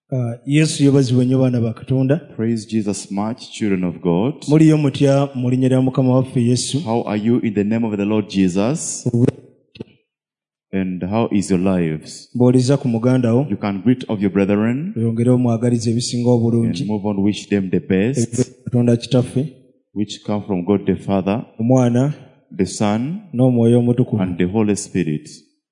Yesu yebazibwe nnyo baana ba Katonda. Praise Jesus much, children of God. Muliyo mutya mu linnya lya Mukama waffe Yesu. How are you in the name of the Lord Jesus? And how is your lives? Bw'oliza ku muganda wo, You can greet of your brethren oyongere omwagaliza ebisinga obulungi. and move on, wish them the best, Katonda kitaffe, which come from God the Father, Omwana the Son, n'Omwoyo Omutukuvu. and the Holy Spirit.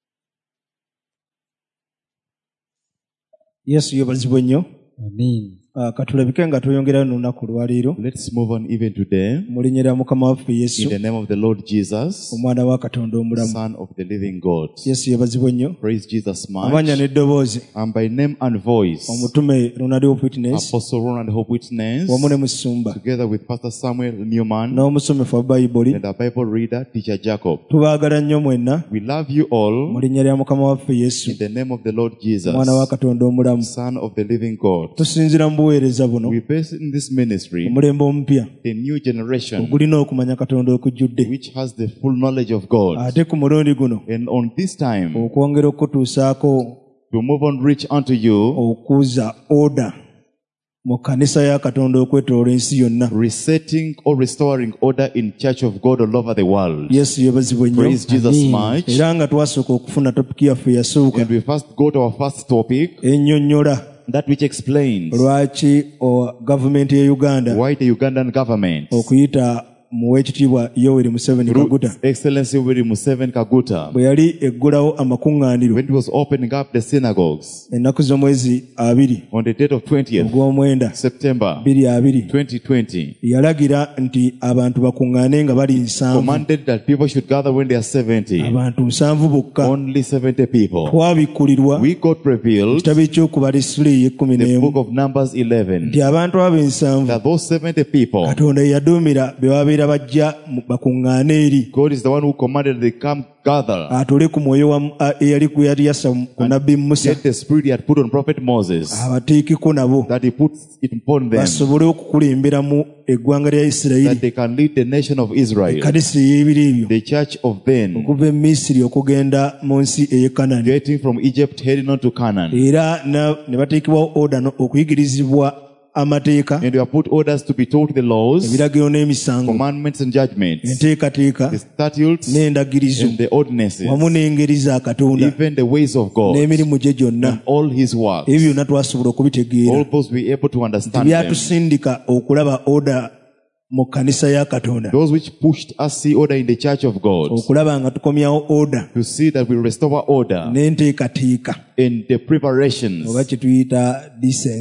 Yesu yebazibwe nnyo. Amen. Katulabike nga tweyongera n'olunaku lwaleero Let's move on even today. mu linnya lya Mukama waffe In Yesu, the name of the Lord Jesus, Omwana wa Katonda omulamu. Son of the living God. Yesu yebazibwe nnyo. Praise Jesus Amanya much. n'eddoboozi, And by name and voice, Omutume Ronald of Witness Apostle Ronald Hope Witness, wamu ne Musumba together with Pastor Samuel Newman n'omusomefu wa Bayibuli, and our Bible reader, Teacher Jacob. tubaagala nnyo mwenna We love you all mu linnya lya Mukama waffe Yesu, in the name of the Lord Jesus, Omwana wa Katonda omulamu. Son of the living God. Tusinziira mu buweereza buno, We base in this ministry omulembe omupya a new generation ogulina okumanya Katonda okujjudde, which has the full knowledge of God. ate ku mulundi guno And on this time, okwongera okutuusaako to move on, reach unto you, okuza oda mu kkanisa ya Katonda okwetooloola ensi yonna. resetting or restoring order in Church of God all over the world. Yesu yebazibwe nnyo. Praise Jesus much. Era nga twasooka okufuna topiki yaffe yasooka And we first go to our first topic, ennyonnyola that which explains lwaki gavumenti ya Uganda why the Ugandan government, okuyita mu weekitiibwa Yoweri Museveni through Kaguta, His Excellency Yoweri Museveni Kaguta, bwe yali eggulawo amakuŋŋaaniro when he was opening up the synagogues ennaku z'omwezi 2 on the date of 20th ogw'omwenda September 2020, 2020, yalagira nti abantu bakuŋŋaane nga bali 7, commanded that people should gather when they are 70. abantu 7 bokka. Only 70 people. Twabikkulirwa We got revealed ekitabo eky'okubala essula the ey'ekumi book of Numbers 11 nti abantu abo 7 that those 70 people, Katonda yaduumira be babeera bajja bakuŋŋaane eri, God is the one who commanded they come gather. atole ku mwoyo yali yassa ku nabbi Musa, Get the spirit he had put on Prophet Moses, abateekeko nabo that he puts it upon them, basobole okukulemberamu eggwanga lya Isirayiri, that they can lead the nation of Israel, ekkanisa ey'ebiro ebyo, the church of then, okuva e Misiri okugenda mu nsi ey'e Kanani. getting from Egypt heading on to Canaan. Era ne bateekebwawo oda okuyigirizibwa amateeka, And we have put orders to be taught the laws, ebiragiro n'emisango, commandments and judgments, enteekateeka the statutes n'endagirizo, and the ordinances, wamu n'engeri za Katonda even the ways of God, n'emirimu gye gyonna. and all his works. Ebyo byonna twasobola okubitegeera. All those we able to understand them. Tebyatusindika okulaba oda mu kkanisa ya Katonda, Those which pushed us see order in the church of God, okulaba nga tukomyawo oda to see that we restore order n'enteekateeka, in the preparations, oba kye tuyita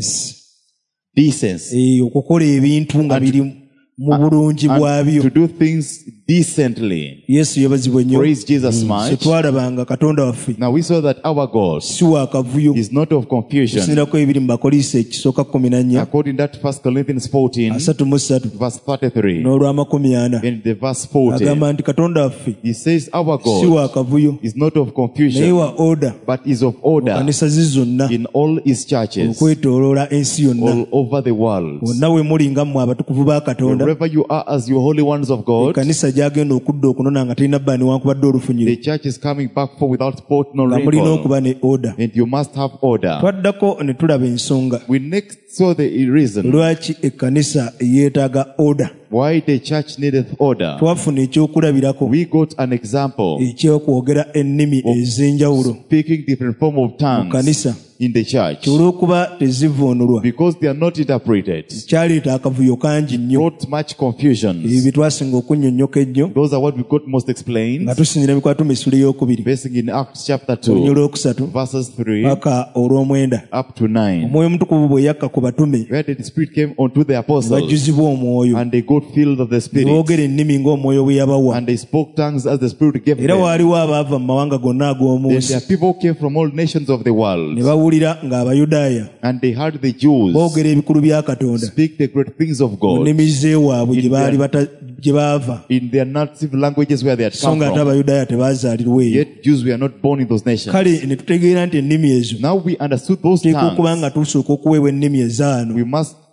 decency, okukola ebintu nga biri mu bulungi and bwabyo. to do things decently. Yesu yebazibwe nnyo. Praise Jesus much. Twalabanga Katonda waffe Now we saw that our God si wa kavuyo. is not of confusion. Tusinirako ebiri mu Bakoliisa ekisooka 14 According to that 1 Corinthians 14, 33 verse 33, n'olw'amakumi 40, in the verse 40, agamba nti Katonda waffe he says our si God wa kavuyo is not of naye confusion, wa oda but is of order kanisa ze zonna in all his churches okwetooloola ensi yonna. all over the world. Wonna we muli nga mmwe abatukuvu ba Katonda, Wherever you are as your holy ones of God, ekkanisa gyagenda okudda okunona nga terina bbaani wankubadde the olufunyiro, church is coming back for without spot nor nga mulina wrinkle, okuba ne oda. and you must have order. Twaddako ne tulaba ensonga We next saw the reason lwaki ekkanisa yeetaaga oda. why the church needeth order. Twafuna ekyokulabirako We got an example ekyokwogera ennimi ez'enjawulo speaking different form of mu tongues kkanisa, in the church, olw'okuba tezivuunulwa because they are not interpreted. kyaleeta akavuyo kangi nnyo. Not much confusions. Ebyo bye twasinga okunnyonnyoka ennyo Those are what we got most explained, nga tusinzira mikwatu misula ey'okubiri basing in Acts chapter olunya 2, olwokusatu verses 3 paka olw'omwenda. up to 9, Omwoyo Omutukuvu bwe yakka ku batume where the Spirit came unto the ne apostles, bajjuzibwa omwoyo, and they got filled of the ne Spirit, boogera ennimi ng'omwoyo bwe yabawa. and they spoke tongues as the Spirit gave Era them. waaliwo abaava mu mawanga gonna ag'omu Then nsi their people came from all nations of the ne world, bawulira ng'Abayudaaya and they heard the Jews boogera ebikulu bya Katonda speak the great things of mu God nnimi z'ewaabwe gye baava, in their native languages where they had so come nga ate from. Abayudaaya tebaazaalirwa eyo. Yet Jews were not born in those nations. Kale ne tutegeera nti ennimi ezo Now we understood those teeka okuba tongues. nga tusooka okuweebwa ennimi ezaano We must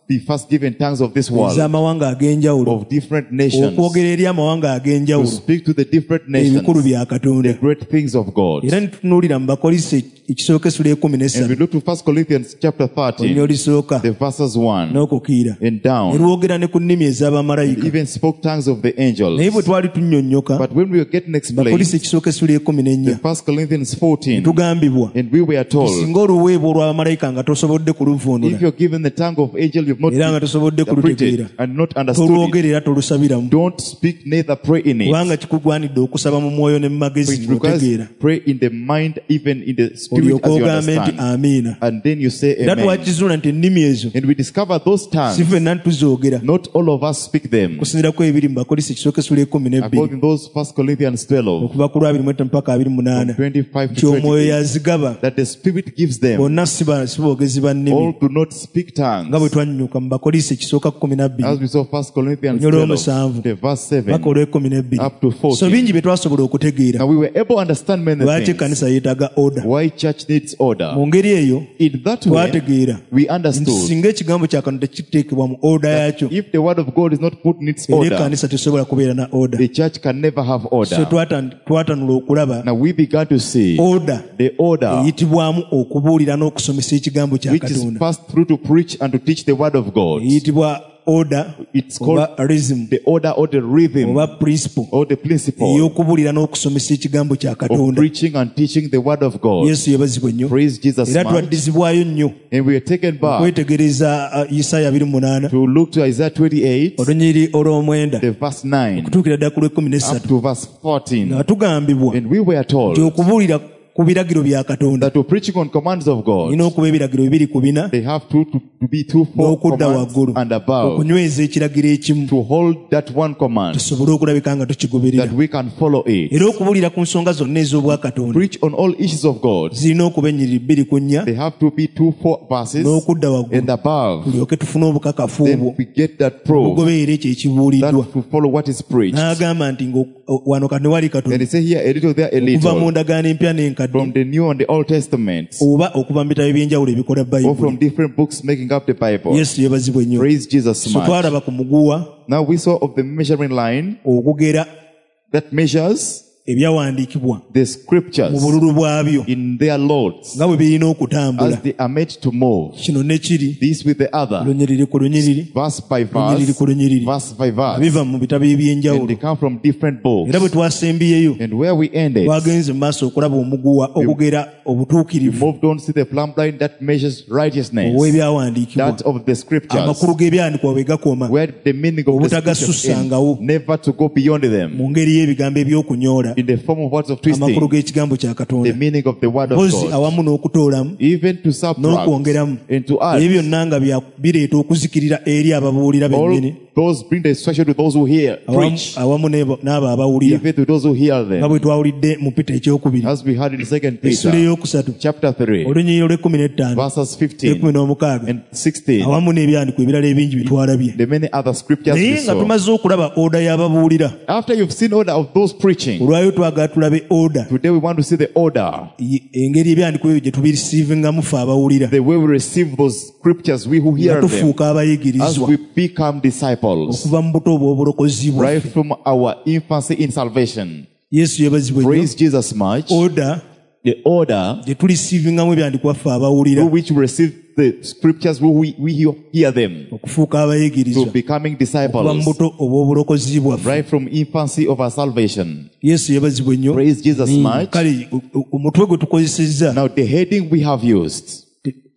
be first given tongues of this world, ez'amawanga ag'enjawulo, of different nations, okwogera eri amawanga to ag'enjawulo speak to the different ebikulu nations, bya Katonda. the great things of God. Era nitutunuulira mu Bakolinso ekisooka essula ekumi And we n'essatu look to 1 Corinthians chapter olunywa 13, olisooka the verses 1 n'okukiira, and down. erwogera ne ku nnimi ez'abamalayika. Even spoke tongues of the Naye bwe angels. twali tunnyonnyoka But when we were getting explained, Bakolinso ekisooka essula ekumi the n'ennya 1 Corinthians 14, tugambibwa and we were told, singa oluweebwa olw'abamalayika nga tosobodde kuluvuunula if you're given the tongue of angel, you've not era nga tosobodde interpreted kulutegeera, and not understood it, tolwogera era tolusabiramu, don't speak, neither pray in it. kubanga kikugwanidde okusaba mu mwoyo ne mu magezi It requires ng'otegeera, pray in the mind, even in the spirit, olyoke as you ogambe nti understand. amiina. And then you say Era amen. twakizuula nti ennimi ezo And we discover those si tongues, ffenna tuzoogera, not all of us speak them. kusinziirako ebiri mu Bakolinso ekisooka essula ekumi n'ebbiri According to those 1 Corinthians 12, okuva ku lwa 25 mpaka 28, 25 nti to omwoyo 28, yazigaba, that the Spirit gives them. bonna si boogezi ba nnimi, All do not speak nga bwe tongues. twannyuka mu Bakolinso ekisooka 12 As we saw 1 Corinthians Onyolo 12, omusanvu, the verse mpaka 7 olw'ekumi n'ebbiri. up to So 14. bingi bye twasobola okutegeera Now we were able to understand many lwaki things. ekkanisa yeetaaga order. Why church needs order. Mu ngeri eyo In that way, twategeera we nti understood singa ekigambo kya Katonda tekiteekebwa mu order yaakyo, if the word of God is not put in its era order, ekkanisa tesobola kubeera na order. the church can never have So order. twatanula okulaba Now we began to see order the order eyitibwamu okubuulira n'okusomesa ekigambo kya which is Katonda, passed through to preach and to teach the word of God. eyitibwa order It's called oba rhythm the order or the rhythm oba principle or the principle ey'okubuulira n'okusomesa ekigambo kya of Katonda. preaching and teaching the word of God. Yesu yebazibwa nnyo, Praise Jesus era much. twaddizibwayo nnyo And we are taken back okwetegereza Isaaya 28 to look to Isaiah 28, olunyiri olw'omwenda the verse 9 okutuukira ddala ku lw'ekumi up n'essatu, to verse 14. nga tugambibwa And we were nti told okubuulira ku biragiro bya Katonda that to preaching on commands of God, olina okuba ebiragiro bibiri ku bina, they have to be two for n'okudda commands waggulu and above, okunyweza ekiragiro ekimu to hold that one command, tusobole okulabika nga tukigoberera, that we can follow it. era okubuulira ku nsonga zonna ez'obwa Katonda Preach on all issues of God. zirina okuba ennyiriri bbiri ku nnya They have to be 2-4 verses n'okudda waggulu, and above. tulyoke tufune obukakafu obwo Then we get that proof obugoberera ekyo ekibuuliddwa. that to follow what is preached. N'agamba nti wano kati ne wali And Katonda they say here a little, there a okuva mu little, ndagaano empya n'enkadde, from the New and the Old Testament, oba okuva mu bitabo eby'enjawulo ebikola or Bayibuli. from different books making up the Bible. Yesu yebazibwa ennyo. Praise Jesus So much. twalaba ku muguwa Now we saw of the measuring line ogugera that measures ebyawandiikibwa the mu scriptures bululu bwabyo in their loads nga bwe birina okutambula. as they are made to move. Kino ne kiri This with the other, lunyiriri ku lunyiriri, verse by lunyiriri verse, ku lunyiriri, verse by verse. biva mu bitabo And eby'enjawulo. they come from different books. Era bwe twasembiyeyo And where we ended, twagenze mu maaso okulaba omuguwa ogugera we obutuukirivu moved on to the plumb line that measures righteousness, obw'ebyawandiikibwa, that of the scriptures, amakulu g'ebyandikwa bwe gakoma, where the meaning of the scriptures obutagasussangawo ends, never to go beyond them, mu ngeri y'ebigambo eby'okunyoola in the form of words of amakulu twisting, g'ekigambo kya the Katonda, meaning of the word of mpozi God, awamu n'okutoolamu even to subtract n'okwongeramu. and to Ebyo add. byonna nga bireeta okuzikirira eri ababuulira All bennyini, those bring the instruction to those who hear, preach, awamu n'abo abawulira, even to those who hear nga them, bwe twawulidde mu Peter ekyokubiri as we heard in 2 essula Peter ey'okusatu chapter 3, olunyiriri olw'ekumi verses 15 n'omukaaga, and 16, awamu n'ebyandiko ebirala ebingi bye twalabye. the many other scriptures we Naye nga saw. tumaze okulaba oda y'ababuulira, After you've seen order of those preaching, olwayo twagala tulabe oda, today we want to see the order, engeri ebyandiko ebyo gye tubirisiivingamu ffe abawulira, the way we receive those scriptures, we who nga hear them, tufuuka as abayigirizwa we become disciples, okuva mu buto obw'obulokozi bwaffe. right from our infancy in salvation. Yesu yebazibwa nnyo. Praise Jesus much. Oda The order gye tulisiivingamu ebyandikwa ffe through abawulira which we receive the scriptures, we hear them, okufuuka to abayigirizwa becoming okuva mu disciples, buto obw'obulokozi bwaffe. right from infancy of our salvation. Yesu yebazibwa nnyo. Praise Jesus much. Kale omutwe gwe tukozesezza Now the heading we have used,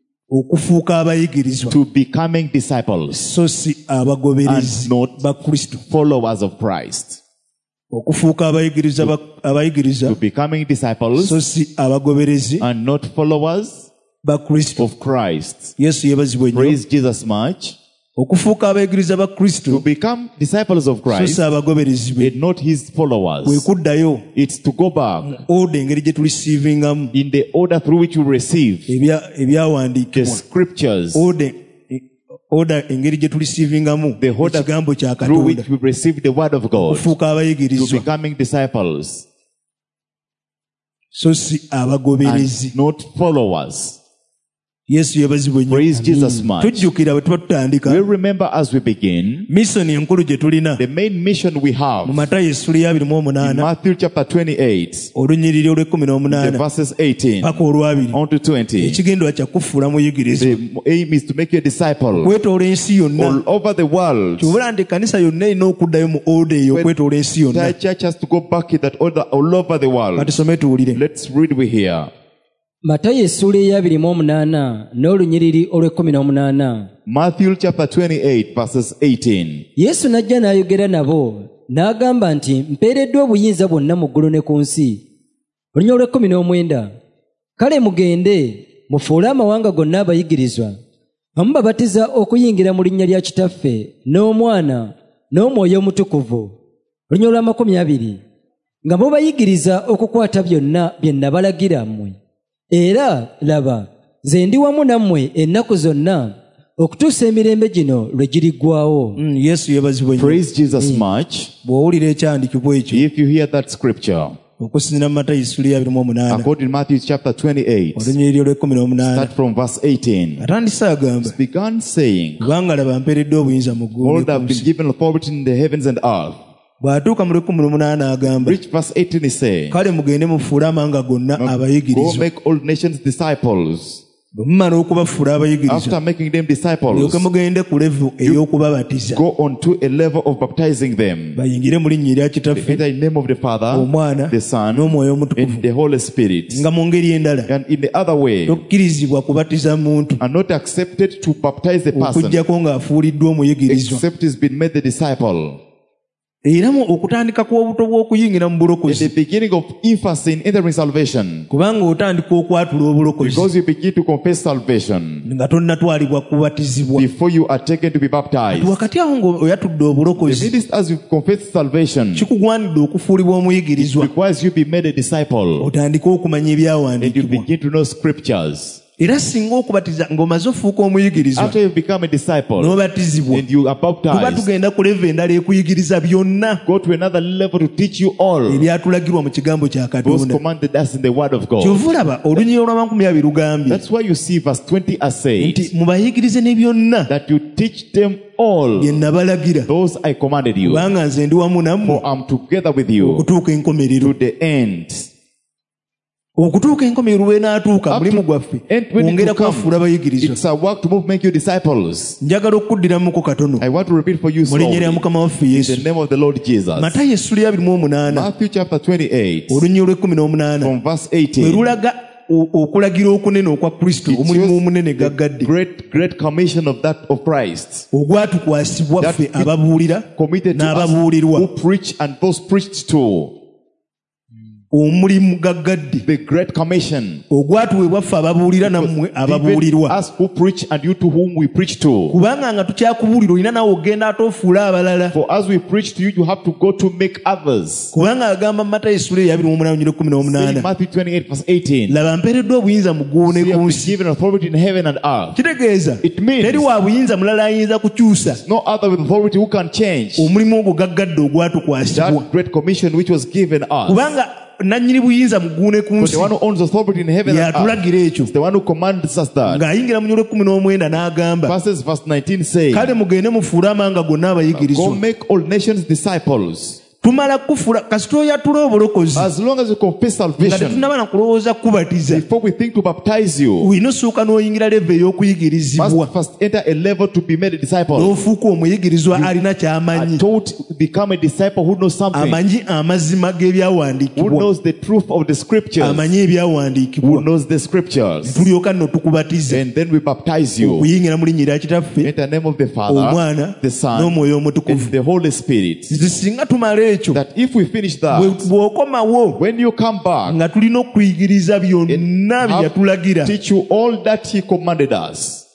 okufuuka abayigirizwa to becoming disciples, so si abagoberezi and not ba Kristo. followers of Christ. Okufuuka abayigiriza To becoming disciples so si abagoberezi and not followers ba Kristo. of Christ. Yesu yebazibwa nnyo. Praise Jesus much. Okufuuka abayigiriza ba To Kristo become disciples of so Christ si abagoberezi be, and not his kwe followers. kuddayo It's to go back oda engeri gye tulisiivingamu in the order through which we receive the ebyawandiikibwa, scriptures, oda engeri gye tulisiivingamu the order ekigambo kya through which Katonda, we receive the word of God, okufuuka to abayigirizwa becoming disciples so si and abagoberezi. not followers. Yesu yebazibwe nnyo. Praise Jesus much. Tujjukira bwe tuba tutandika We'll remember as we begin misoni enkulu gye tulina the main mission we have mu Matayo essula ya in 28 Matthew chapter 28, olunyiriri the olw'e18 verses 18 paka olwabiri. on to 20. Ekigendwa kya kufuula muyigirizwa The aim is to make you a disciple kwetoola ensi yonna. all over the world. Kyobula nti ekkanisa yonna erina okuddayo mu oda eyo okwetoola ensi yonna. The church has to go back in that order all over the world. Katusome tuwulire. Let's read we here. Matayo essula eya 28 n'olunyiriri olw'e18. Matthew chapter 28 verses 18. Yesu n'ajja n'ayogera nabo n'agamba nti mpeereddwa obuyinza bwonna mu ggulu ne ku nsi. Olunyiriri olw'e19. Kale mugende mufuule amawanga gonna abayigirizwa nga mubabatiza okuyingira mu linnya lya Kitaffe n'Omwana n'Omwoyo Omutukuvu. Olunyiriri olw'e20. Nga mubayigiriza okukwata byonna bye nabalagira mmwe. Era laba nze ndi wamu nammwe ennaku zonna okutuusa emirembe gino lwe giriggwawo. Yesu yebazibwe nnyo. Praise Jesus much. Bw'owulira ekyandikibwa ekyo If you hear that scripture, okusinziira mu Matayo essula ya 28 according to Matthew chapter 28, olunyiriri olw'e18 start from verse 18, atandise agamba began saying, kubanga laba mpeereddwa obuyinza mu ggulu all ne that ku have been nsi. given authority in the heavens and earth. Bw'atuuka mu lw'e18 agamba Reach verse 18, he says, kale mugende mufuule amawanga gonna go abayigirizwa. make all nations disciples. Bwe mumala okubafuula abayigirizwa After making them mulyoke disciples, mugende ku level ey'okubabatiza go on to a level of baptizing them. bayingire mu linnya erya Kitaffe, Enter in the name of the Father, Omwana the Son, n'Omwoyo Omutukuvu. and the Holy Spirit. Nga mu ngeri endala And in the other way, tokkirizibwa kubatiza muntu are not accepted to baptize the person okuggyako ng'afuuliddwa omuyigirizwa. except he's been made the disciple. Era mu okutandika kw'obuto bw'okuyingira mu In bulokozi, the beginning of infancy in entering salvation, kubanga otandika okwatula obulokozi because you begin to confess salvation nga tonnatwalibwa kubatizibwa. before you are taken to be baptized. Wakati awo ng'oyatudde obulokozi The minute as you confess salvation, it kikugwanidde okufuulibwa omuyigirizwa, requires you be made a disciple, otandike okumanya and you ebyawandiikibwa. begin to know scriptures. Era singa okubatiza ng'omaze ofuuka omuyigirizwa After you become a disciple n'obatizibwa, and you are tuba baptized, tugenda ku leva endala ekuyigiriza byonna go to another level to teach you all ebyatulagirwa mu kigambo kya those Katonda. commanded us in the word of God. Kyova olaba olunyiriri olw'amakumi lugambye That's why you see verse 20 as said, nti mubayigirize ne byonna that you teach them all bye nabalagira, those I commanded you, kubanga nze ndi wamu nammwe for I'm together with you okutuuka enkomerero. to the end. Okutuuka enkomerero lw'enaatuuka mulimu gwaffe And when it kwongera will come, kwafuula abayigirizwa. it's a work to make you disciples. Njagala okuddiramuko katono I want to repeat for you mu linnya lya slowly. Mukama waffe In Yesu. the name of the Lord Jesus. Matayo essula ya 28 Matthew chapter 28 olunyiriri olw'e18 from verse bwe 18. lulaga okulagira okunene okwa Kristo, It omulimu shows omunene the gaggadde great commission of that of Christ, ogwatukwasibwa that ffe it ababuulira committed to us n'ababuulirwa. who preach and those preached to. Omulimu gaggadde The great commission ogwatuweebwa ffe ababuulira nammwe given ababuulirwa. us who preach and you to whom we preach to. Kubanga nga tukyakubuulira olina nawe ogenda ate ofuule abalala. For as we preach to you, you have to go to make others. Kubanga agamba mu Matayo essula ya 28 See Matthew 28 verse 18. laba mpeereddwa obuyinza mu ggulu ne See, ku I've been nsi. given authority in heaven and earth. Kitegeeza It means teri wa buyinza mulala ayinza kukyusa no other with authority who can change omulimu ogwo gaggadde ogwatukwasibwa. that great commission which was given us. Kubanga nannyini buyinza mu ggulu ne ku But nsi the one who owns authority in heaven and earth y'atulagira ekyo. is the one who commands us that. Ng'ayingira mu 19 n'agamba Verse 19 says, kale mugende mufuule amawanga gonna go abayigirizwa. make all nations disciples. Tumala kufuula kasita oyatula obulokozi As long as you confess nga salvation, tetunaba na kulowooza kubatiza, before we think to baptize you, olina osooka n'oyingira leva ey'okuyigirizibwa must first enter a level to be made a disciple. n'ofuuka omuyigirizwa alina A ky'amanyi, taught become a disciple who knows something, amanyi amazima who g'ebyawandiikibwa, knows the truth of the scriptures, amanyi who ebyawandiikibwa, knows the scriptures. tulyoka nno tukubatiza And then we baptize you okuyingira mu linnya lya Kitaffe, in the name of the Father, Omwana the Son, n'Omwoyo and Omutukuvu. the Holy Spirit. Singa tumala ekyo, That if we finish that, bw'okomawo when you come back, nga tulina okuyigiriza byonna bye have yatulagira. teach you all that He commanded us.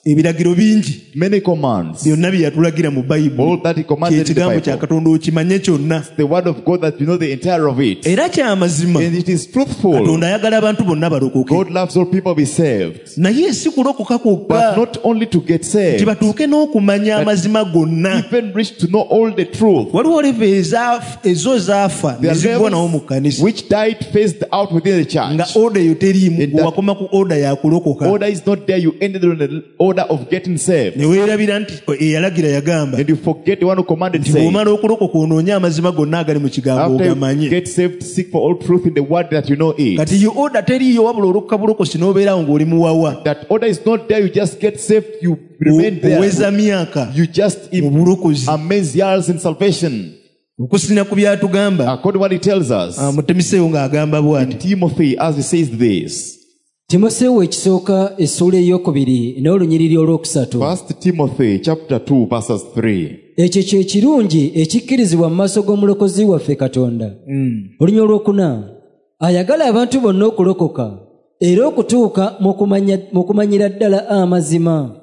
ebiragiro bingi many commands. byonna bye yatulagira mu bayibuli All that he commanded in the kyekigambo kya Bible. katonda okimanye kyonna The word of God that you know the entire of it. era kyamazima And it is truthful. katonda ayagala abantu bonna balokoke God loves all people be saved. naye si kulokoka But kwokka not only to get nti saved, batuuke n'okumanya amazima gonna even reach to know all the truth. waliwo leve ezo zaafa There are nezigwonawo mu levels kkanisa which died phased out within the nga church. oda eyo teriimu In that- wakoma ku oda yakulokoka Order is not there. You ended on the order of getting saved. ne weerabira nti eyalagira yagamba And you forget the one who commanded nti saying, bw'omala okulokoka onoonye amazima gonna agali mu kigambo after you ogamanye get saved, seek for all truth in the word that you know it. kati yo oda teriiyo wabula olokka bulokosi n'obeerawo ng'oli muwawa That order is not there. You just get saved. You remain oweza there. myaka You just mu bulokozi amaze years in salvation. okusinira ku byatugamba According to what he tells us mutemiseewo ng'agamba in bw'ati Timothy, as he says this. timoseewo ekisooka essuula eyokubiri n'olunyiriri olwokusatu 1 Timothy chapter 2 verses 3. ekyo kye kirungi ekikkirizibwa mu maaso g'omulokozi waffe katonda olunya olwokuna ayagala abantu bonna okulokoka era okutuuka mu kumanyira ddala amazima.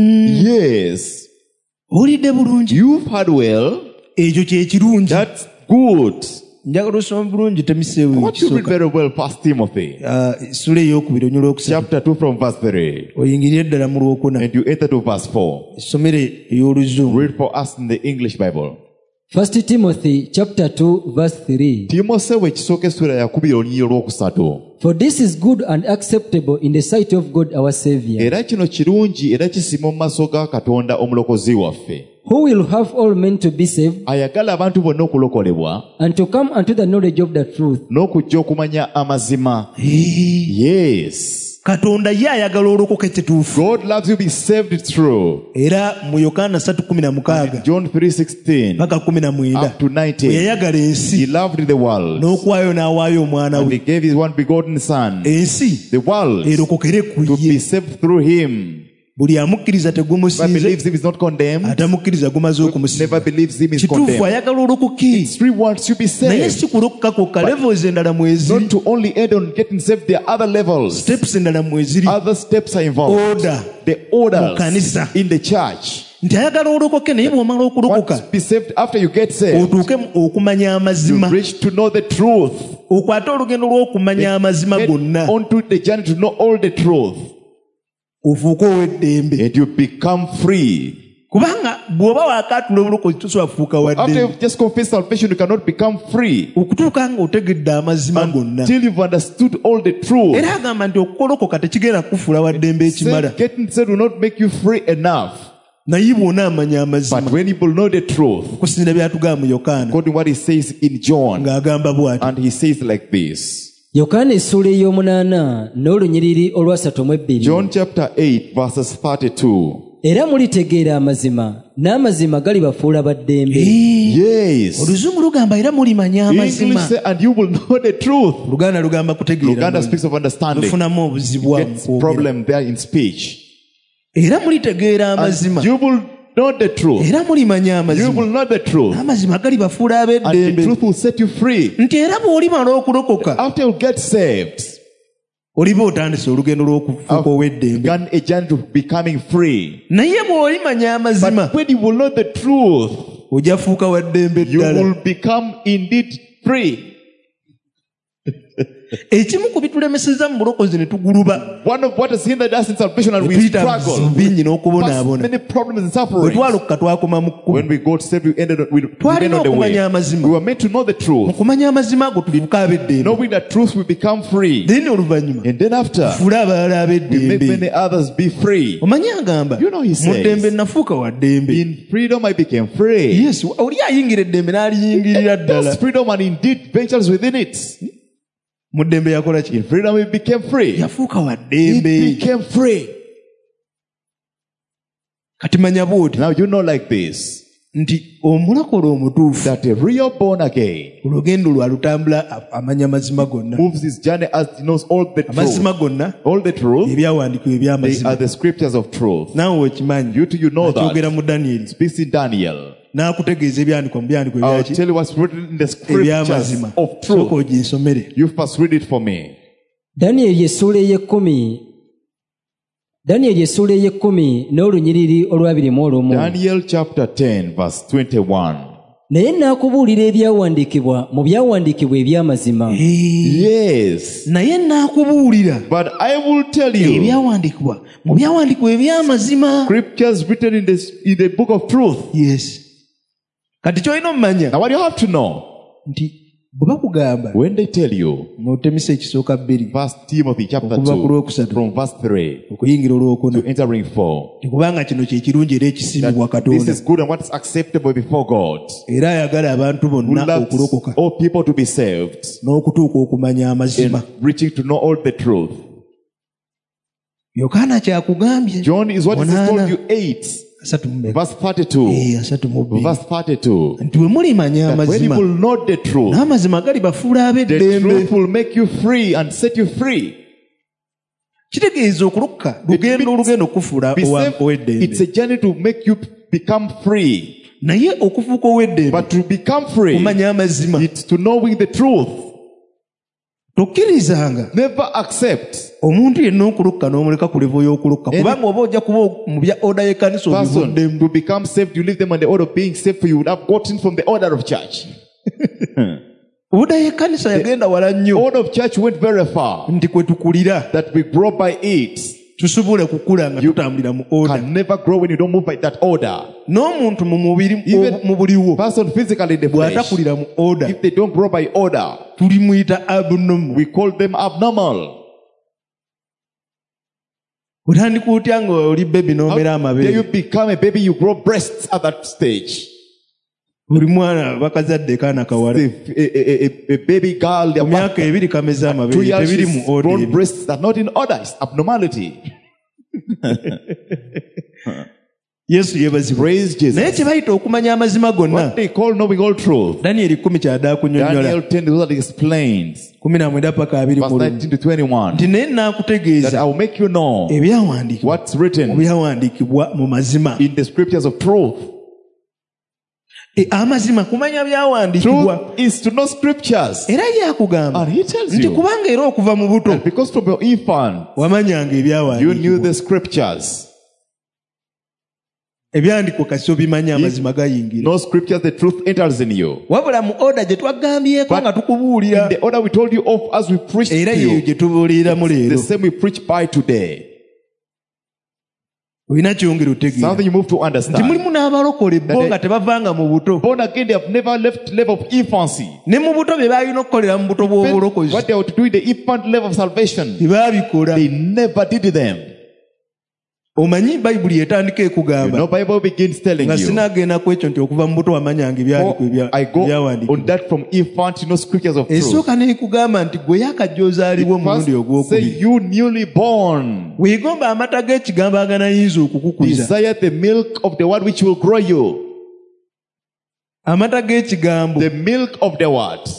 Yes. owulidde bulungi You've heard well. ekyo kye kirungi That's good. njagala osoma bulungi temiseewo What you read ekisooka very well, 1 Timothy essula eyokubiri olunya olwokusatu chapter 2 from verse 3. oyingirire ddala mu lwokuna And you enter to verse 4. essomere ey'oluzungu Read for us in the English Bible. 1 Timothy chapter 2 verse 3. Timoseewo ekisooka essula yakubiri olunyiriri olwokusatu. For this is good and acceptable in the sight of God our Saviour, Era kino kirungi era kisiima mu maaso ga Katonda omulokozi waffe. who will have all men to be saved Ayagala abantu bonna okulokolebwa and to come unto the knowledge of the truth. n'okujja okumanya amazima. Yes. katonda ye ayagala olokoke kituufu God loves you be saved through. era mu yokaana 3:16 John 3:16 mpaka 17 up to 19. bwe yayagala He ensi loved the world n'okuwaayo n'awaayo omwana and we he gave his one begotten son. ensi The world erokokere ku to ye be saved through him. buli amukkiriza But tegumusinze believes him is not condemned. atamukkiriza gumaze Never okumusinza believes him is kituufu condemned. ayagala olokoke It's three wants you be naye saved. si kulokoka kwokka levels endala mweziri Not to only end on getting saved, there are other levels. steps endala mweziri Other steps are involved. order The orders Mukanisa. in the church. nti ayagala olokoke naye bw'omala Want okulokoka to be saved after you get saved. otuuke okumanya You amazima reach to know the truth. okwate olugendo lw'okumanya amazima Get gonna onto the journey to know all the truth. ofuuke ow'eddembe And you become free. kubanga bw'oba waakaatula obulokozi tosobola kufuuka After waddembe you've just confessed salvation, you cannot become free okutuuka nga otegedde amazima gonna until you've understood all the truth. era agamba nti okukolokoka tekigenda kukufuula waddembe ekimala Getting saved will not make you free enough. naye bw'ona amanya amazima But when people know the truth, okusinira byatugamba mu yokaana according to what he says in John, ng'agamba bw'ati and he says like this. Yokaana essuula ey'omunaana n'olunyiriri olwasatu mu ebbiri. John chapter 8 verses 32. Era mulitegeera amazima n'amazima galibafuula baddembe. Yes. oluzungu lugamba era mulimanya English amazima say, and you will know the truth. luganda lugamba kutegeera Uganda speaks of understanding. lufunamu obuzibwa mu Gets kwogera. problem there in speech. era mulitegeera amazima And you will know the truth. era mulimanya You amazima will know the truth. amazima galibafuula And the ab'eddembe truth will set you free. nti era bw'olimala okulokoka After you get saved, oliba otandise olugendo lw'okufuuka I've ow'eddembe begun a journey to becoming free. naye bw'olimanya amazima But when you will know the truth, ojja fuuka wa ddembe you ddala will become indeed free. ekimu ku bitulemeseza mu bulokozi ne tuguluba One of what has hindered us in salvation and we tuyita struggle. bingi Past n'okubonaabona many problems and bwe suffering. twalokoka twakoma mu kkubo When we got saved, we ended on, we twalina ended on the way. okumanya We amazima were meant to know the mu truth. kumanya amazima ago tufuuka ab'eddembe Knowing the truth, we become free. then oluvannyuma And then after, tufuule abalala we make ab'eddembe many others be free. omanyi agamba You know he mu says, ddembe nafuuka wa ddembe In freedom, I became free. yes oli ayingira eddembe n'aliyingirira ddala That's freedom and indeed ventures within it. mu ddembe yakola ki In freedom, we became free. yafuuka wa He ddembe became free. kati manya bw'oti Now you know like this, nti omulokole omutuufu that a real born again olugendo lwalutambula amanya amazima gonna moves his journey as he knows all the amazima truth. gonna All the truth, ebyawandiikibwa they are ebyamazima the scriptures of truth. naawe wekimanyi You too, you know akyogera that. mu danyeri Speaks in Daniel. n'akutegeeza ebyandikwa mu byandikwa I'll ebyaki tell you what's written in the scriptures ebyamazima of sooka truth. oginsomere You first read it for me. Danyeri essuula ey'ekkumi Danyeri essuula ey'ekkumi n'olunyiriri olw'abiri mu olumu. Daniel chapter 10 verse 21. Naye naakubuulira ebyawandiikibwa mu byawandiikibwa eby'amazima. Yes. naye naakubuulira But I will tell you ebyawandiikibwa mu byawandiikibwa eby'amazima. scriptures written in the book of truth. Yes. Kati kyolina omumanya Now what you have to know, nti bwe bakugamba when they tell you, mu Temisa ekisooka 2 1 Timothy chapter okuva ku 2 lwokusatu from verse 3 okuyingira olwokuna, to entering 4, kubanga kino kye kirungi era ekisiimibwa that this Katonda, is good and what's acceptable before God, era ayagala abantu who bonna loves okulokoka all people to be saved n'okutuuka okumanya amazima. and reaching to know all the truth. Yokaana kyakugambye John is what he has told 8 you 8 verse 32 32 verse 32 nti bwe mulimanya that when you amazima will know the truth, n'amazima galibafuula the ab'eddembe. truth will make you free and set you free. Kitegeeza okulokoka olugendo okufuula Be saved, it's ow'eddembe, a journey to make you become free. naye okufuuka ow'eddembe But to become free, kumanya amazima. it's to knowing the truth. Tokkirizanga Never accept omuntu yenna okulokka n'omuleka ku levo y'okulokka, Any- kubanga oba ojja kuba mu bya oda y'ekkanisa person obivuddemu. to become saved. You leave them on the order of being saved, for you would have gotten from the order of church. Oda y'ekkanisa yagenda wala nnyo Order of church went very far, nti kwe tukulira that we grow by it. tusobole kukula nga tutambulira mu oda. Can never grow when you don't move by that order. N'omuntu mu mubiri Even mu buliwo person physically in the flesh, bw'atakulira mu oda if they don't grow by order, tulimuyita abnormal. we call them abnormal. Otandika otya nga oli bebi n'omera There amabeere. you become a baby, you grow breasts at that stage. Buli mwana bakazadde kaana kawala A baby girl, ku myaka 2 kameza 2 amabeere years, tebiri mu she's oda grown ebi. breasts that are not in order. It's abnormality. Yesu yeebazibwe. Praise Jesus. Naye kye bayita okumanya amazima gonna, What they call knowing all truth. Danyeri 10 kyaddaala Daniel kunnyonnyola 10 is what it explains. 19 paka 20 Verse 19 to 21. nti naye That I naakutegeeza will make you know ebyawandiikibwa what's written ebyawandiikibwa mu mazima. in the scriptures of truth. Amazima kumanya byawandiikibwa. Truth is to know scriptures. Era yakugamba And he tells nti you kubanga era okuva mu buto that because from your infant wamanyanga you knew ebyawandiikibwa. the scriptures. Ebyandiko kasi obimanya amazima gayingira. No scriptures, the truth enters in you. Wabula mu oda gye twagambyeko But nga in tukubuulira, the order we told you of as we preached era to yeyo you, gye tubuuliramu the leero. same we preach by today. Olina kyongera otegeera Something you move to nti understand. mulimu n'abalokole bo nga tebavanga mu buto, Born again, they have never left level of infancy. ne mu buto bye baalina okukolera mu buto bw'obulokozi What they were to do in the infant level of salvation, tebaabikola. they never did them. Omanyi Bayibuli etandika You ekugamba know, Bible begins telling nga you. sinaagenda ku ekyo nti okuva mu buto wamanyanga Oh, I go ebyawandiikibwa. on that from infant, you know, scriptures of truth. Esooka n'ekugamba nti gwe yakajja ozaalibwa omulundi First, say ogwokubiri. you newly born. Weegomba amata g'ekigambo aganayinza okukukuliza. Desire the milk of the word which will grow you. Amata g'ekigambo The milk of the word.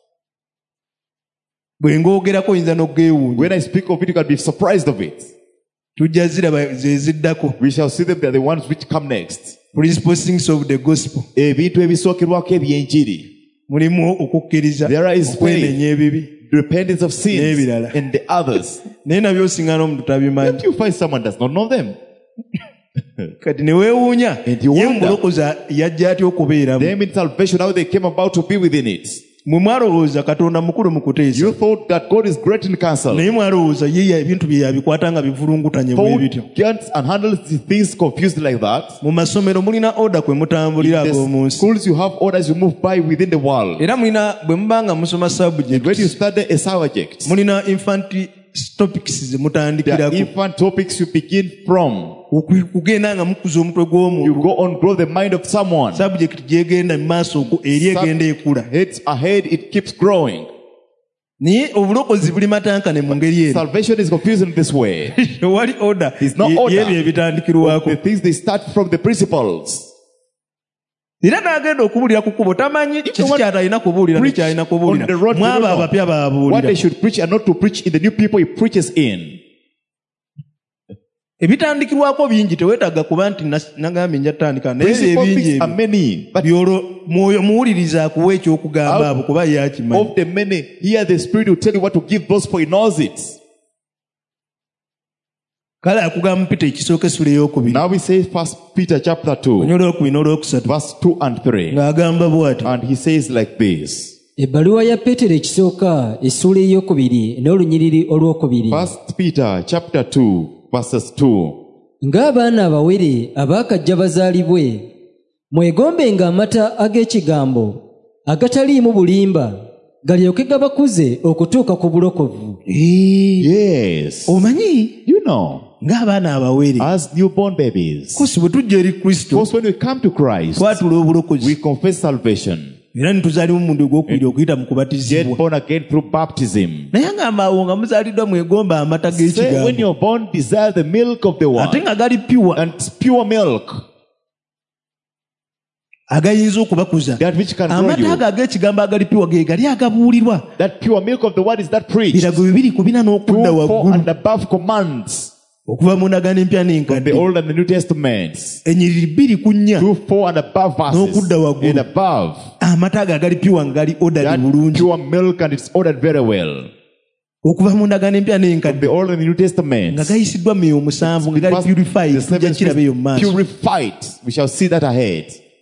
bwe ngoogerako oyinza n'ogeewuunya. When I speak of it, you can be surprised of it. Tujja ziraba ze ziddako. We shall see them. They are the ones which come next. Principal things of the gospel. Ebintu ebisookerwako ebyenjiri. Mulimu okukkiriza, There is okwenenya ebibi, Repentance of sins N'ebirala. and the others. naye nabyo osinga n'omuntu tabimanyi. If you find someone does not know them, Kati ne weewuunya And you ye wonder. mulokozi yajja atya okubeeramu. them in salvation, how they came about to be within it. Mwe mwalowooza Katonda mukulu mu kuteesa, You thought that God is great in counsel. naye mwalowooza ye ebintu bye yabikwata nga bivulungutanye bwe bityo. Gets and handles the things confused like that. Mu masomero mulina oda kwe mutambulira ab'omu The nsi, schools you have orders you move by within the world. era mulina bwe muba nga musoma When you subject, study a subject, mulina infant topics ze there are mutandikirako, infant topics you begin from. kugenda nga mukuza omutwe You gw'omuntu. go on grow the mind of someone. Subject gyegenda mu maaso okwo eri egenda ekula. It's ahead, it keeps growing. Naye obulokozi buli matankane mu ngeri eno. Salvation is confused in this way. Tewali oda There's no order. y'ebyo ebitandikirwako. The things they start from the principles. Era n'agenda okubuulira ku kkubo tamanyi kiki what- ky'atalina kubuulira Preach nekyalina on kubuulira. the road, Mwabo you don't know abapya what baabuulira. they should preach and not to preach in the new people he preaches in. Ebitandikirwako bingi teweetaaga kuba nti nagambye nja tandika, naye Principal ebingi things are ebyo many, but byolwo mwoyo muwuliriza akuwa ekyokugamba abo kuba ye akimanyi. of the many, here the Spirit will tell you what to give those for he knows it. kale akugamba Peter ekisooka essula ey'okubiri Now we say 1 Peter chapter 2, olwokubiri n'olwokusatu verse 2 and 3. ng'agamba bw'ati And he says like this. ebbaluwa ya peetero ekisooka essula ey'okubiri n'olunyiriri olwokubiri 1 Peter chapter 2, verses 2. ng'abaana abawere abaakajja bazaalibwe mwegombenga amata ag'ekigambo agataliimu bulimba galyoke gabakuze okutuuka ku bulokovu. Yes. omanyi You know, ng'abaana abawere as newborn babies, kosi bwe tujja eri kristo because when we come to Christ, twatula obulokozi we confess salvation, era nituzaalimu omuntu ogwokubiri okuyita mu get kubatizibwa born again through baptism. naye ngamba awo nga muzaaliddwa mwegomba amata Say when g'ekigambo you're born, desire the milk of the ate word, nga gali piwa and it's pure milk, agayinza okubakuza that which can grow amata you. ago ag'ekigambo agali piwa ge gali agabuulirwa That pure milk of the word is that preached. birago 2:4 n'okudda 2, 4 waggulu and above commands okuva mu ndagaano empya from n'enkadde the Old and the New Testaments. ennyiriri 2:4 2, 4 and above verses N'okudda waggulu. and above. amata ago agali piwa nga gali odali That bulungi pure milk, and it's ordered very well. okuva mu ndagaano empya From n'enkadde the Old and the New nga Testaments. gayisiddwa myoyo 7 nga gali First, purified the tujja seven kirabeyo mu maaso purified. We shall see that ahead.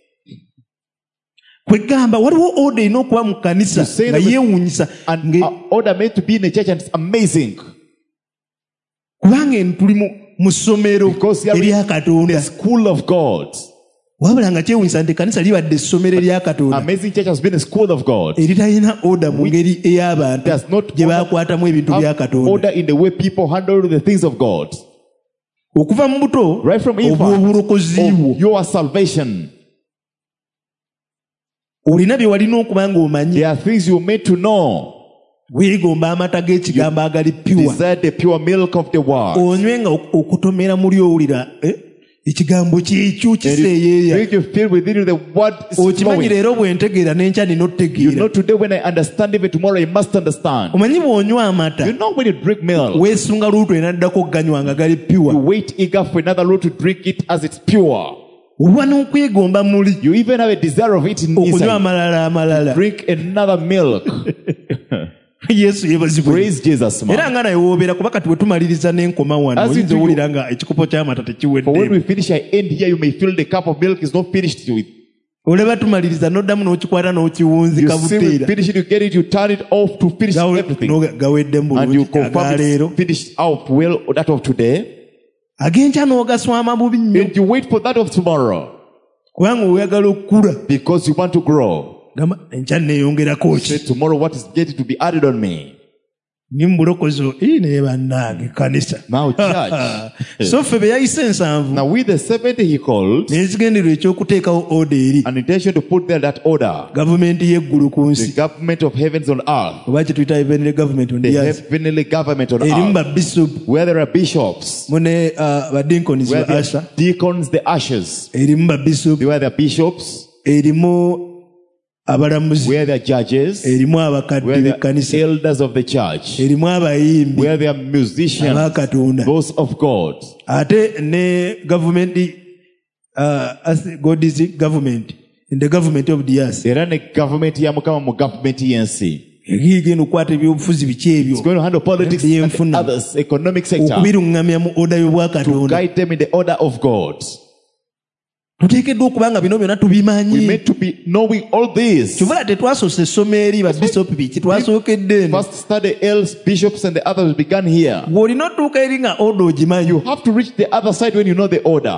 kwegamba waliwo oda erina okuba mu kkanisa You say nga that- yeewuunyisa And order meant to be in the church, and it's amazing. kubanga eno tuli mu ssomero Because here we erya in the katonda school of God. wabula nga kyewuunyisa nti ekkanisa libadde essomero erya katonda Amazing church has been a school of God. eritalina oda mu ngeri ey'abantu Does not gye baakwatamu ebintu bya have katonda order in the way people handle the things of God. okuva mu buto Right from infant, obw'obulokozi bwo of your salvation. olina bye walina okuba ng'omanyi There are things you made to know. weegomba amata g'ekigambo agali piwa Desire the pure milk of the word. onywe nga okutomera muli owulira ekigambo kyekyo kiseeyeeya Make you feel within you the word is okimanyi flowing. leero bwe ntegeera n'enkya nina You otegeera know today when I understand, even tomorrow I must understand. omanyi bw'onywa amata You know when you drink milk, weesunga luutu enaddako okuganywa nga gali you piwa wait eager for another root to drink it as it's pure. oba n'okwegomba muli You even have a desire of it okunywa inside. amalala Drink another milk. yesu yeebazibwe Praise Jesus, era man. nga naye woobera kuba kati bwe tumaliriza n'enkoma wano As you oyinza do- owulira nga ekikopo ky'amata For when tekiwedde we finish, I end here. You may feel the cup of milk is not finished with. olaba tumaliriza n'oddamu n'okikwata You n'okiwunzika see, we buteera finish it, you get it, you turn it off to finish everything. gaweddemu And you bulungi confirm agaleero it's finished out well, that of today. ag'enkya n'ogaswama bubi nnyo And you wait for that of tomorrow. kubanga oyagala okukula Because you want to grow. gamba enkya neeyongerako Say ki tomorrow what is getting to be added on me. ni mu bulokozi naye bannange kanisa Now church. so ffe be yayise ensanvu Now with the 70 he called, n'ekigendererwa eky'okuteekawo oda eri an intention to put there that order. gavumenti y'eggulu ku The nsi government of heavens on earth. oba kyetuyita heavenly government on The the earth heavenly government on erimu earth. babishopu Where there are bishops. mune badinkons Where ba there asha are deacons, the ushers. erimu babishopu Where there are bishops. erimu abalamuzi Where there are judges. erimu abakadde Where there are b'ekkanisa elders of the church. erimu abayimbi Where there are musicians. abakatonda Those of God. ate ne gavumenti God is government in the government of the earth There are a government ya mukama mu government yensi. egigenda okukwata ebyobufuzi biki ebyo It's going to handle politics and Ebyenfuna. others, economic sector. okubiruŋŋamya mu oda To y'obwakatonda guide them in the order of God. tuteekeddwa okuba nga bino byonna We tubimanyi meant to be knowing all this. kyovula tetwasoose essomo eri babisopu biki twasookedde eno First study else, bishops and the others began here. ng'olina otuuka eri nga oda ogimanyi You have to reach the other side when you know the order.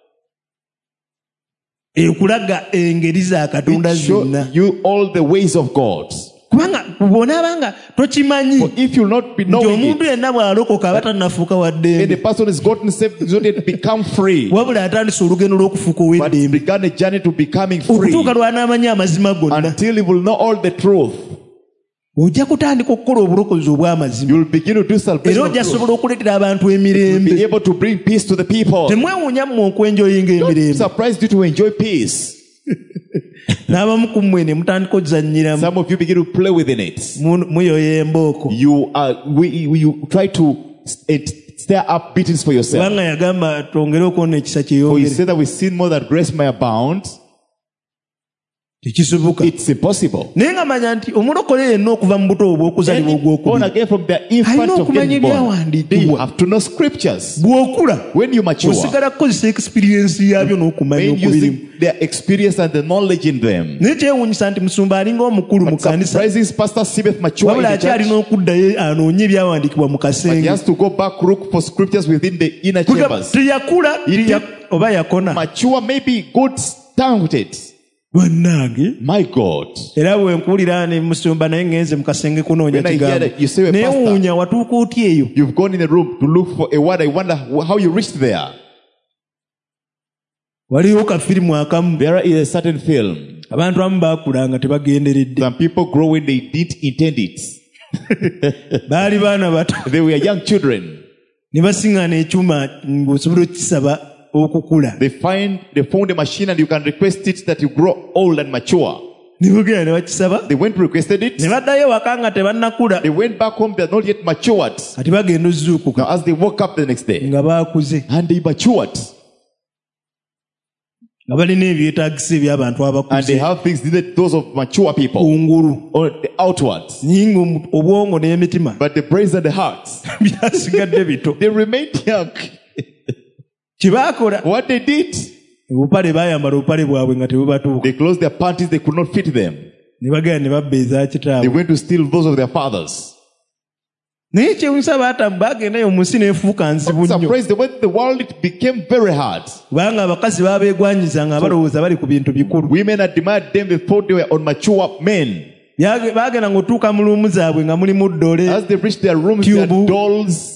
ekulaga engeri za katonda It show zonna you all the ways of God. kubanga bw'onaabanga tokimanyi For if you not be nti knowing omuntu it, yenna bw'alokoka aba tannafuuka wa and the ddembe person is gotten saved, is not yet become free, wabula atandise olugendo lw'okufuuka but ow'eddembe began a journey to becoming free okutuuka lw'anaamanya amazima gonna until he will know all the truth. ojja kutandika okukola obulokozi obw'amazima You will begin to do era salvation of ojja truth. sobola okuleetera abantu Be emirembe able to bring peace to the people. temwewuunya mmwe okwenjoyinga emirembe Surprised you to enjoy peace. n'abamu ku mmwe ne mutandika ozannyiramu Some of you begin to play within it. muyoya embooko You try to stir up beatings for yourself. kubanga yagamba twongere okuwona ekisa For he kyeyongere said that we sin more that grace may abound. tekisoboka. It's impossible. Naye nga manya nti omulokole yenna okuva mu buto obw'okuzalibwa Born ogwokubiri again from the infant alina of okumanya getting born. ebyawandiikibwa. You have to know scriptures. Bw'okula When you mature, osigala kukozesa experience yaabyo n'okumanya when okubirimu. using their experience and the knowledge in them. Naye kyewuunyisa nti musumba alinga omukulu mu But kanisa surprising pastor seemeth mature in wabula the church, akyalina okuddayo anoonye ebyawandiikibwa mu but he kasenge. has to go back look for scriptures within the inner chambers. Teyakula oba yakona. Mature may be good talented. Bannange My God. era bwe nkuwulira ne musumba naye ngenze mu kasenge kunoonya When I hear kigambo that you say a naye pastor, wuunya watuuka otya eyo. You've gone in the room to look for a word. I wonder how you reached there. Waliwo kafirimu akamu There is a certain film. abantu abamu baakula nga tebagenderedde. Some people grow when they didn't intend it. Baali baana bato They were young children. ne basiŋŋaana ekyuma ng'osobola okukisaba okukula. They found a machine and you can request it that you grow old and mature. Ne bagenda ne bakisaba They went to requested it. ne baddayo waka nga tebannakula They went back home. They are not yet matured. kati bagenda ozuukuka Now as they woke up the next day nga baakuze and they matured nga balina ebyetaagisa eby'abantu and they abakuze have things needed, those of mature people kungulu or the outwards, naye nga obwongo n'emitima but the brains and the hearts, byasigadde bito. they remained young. Kye baakola What they did, obupale baayambala obupale bwabwe nga tebubatuuka they closed their panties. They could not fit them. ne bagenda ne babba eza They kitaabwe. went to steal those of their fathers. Naye kyewunyisa baatamu bagendayo mu nsi n'efuuka nzibu nnyo Surprised the way the world it became very hard. kubanga abakazi baabeegwanyiza nga balowooza bali ku bintu bikulu. Women admired them. They thought they were on mature men. Baagenda ng'otuuka mu luumu zaabwe nga mulimu ddole As they reached their rooms, they had Tube. dolls,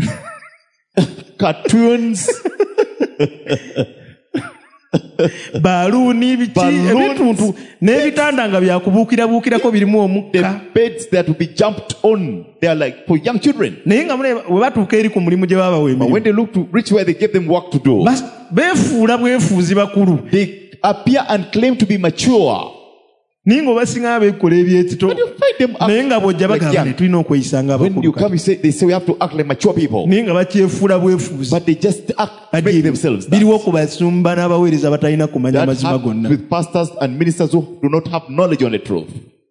cartoons, baluuni biki Balloons. ebituntu n'ebitanda nga byakubuukirabuukirako birimu the omukka. beds that to be jumped on. They are like for young children. Naye nga muleba bwe batuuka eri ku mulimu gye baabawa But emirimu when they look to reach where they gave them work to do, beefuula bwefuuzi bakulu they appear and claim to be mature. naye ng'obasinga beekola ebyekito But you find them naye nga bw'ojja like bagamba young. ne tulina okweyisa nga When you abakulu come, they say we have to act like mature people. naye nga bakyefuula bwefuuzi. But they just make themselves that. biriwo ku basumba n'abaweereza batalina kumanya That mazima happens gonna. with pastors and ministers who do not have knowledge on the truth.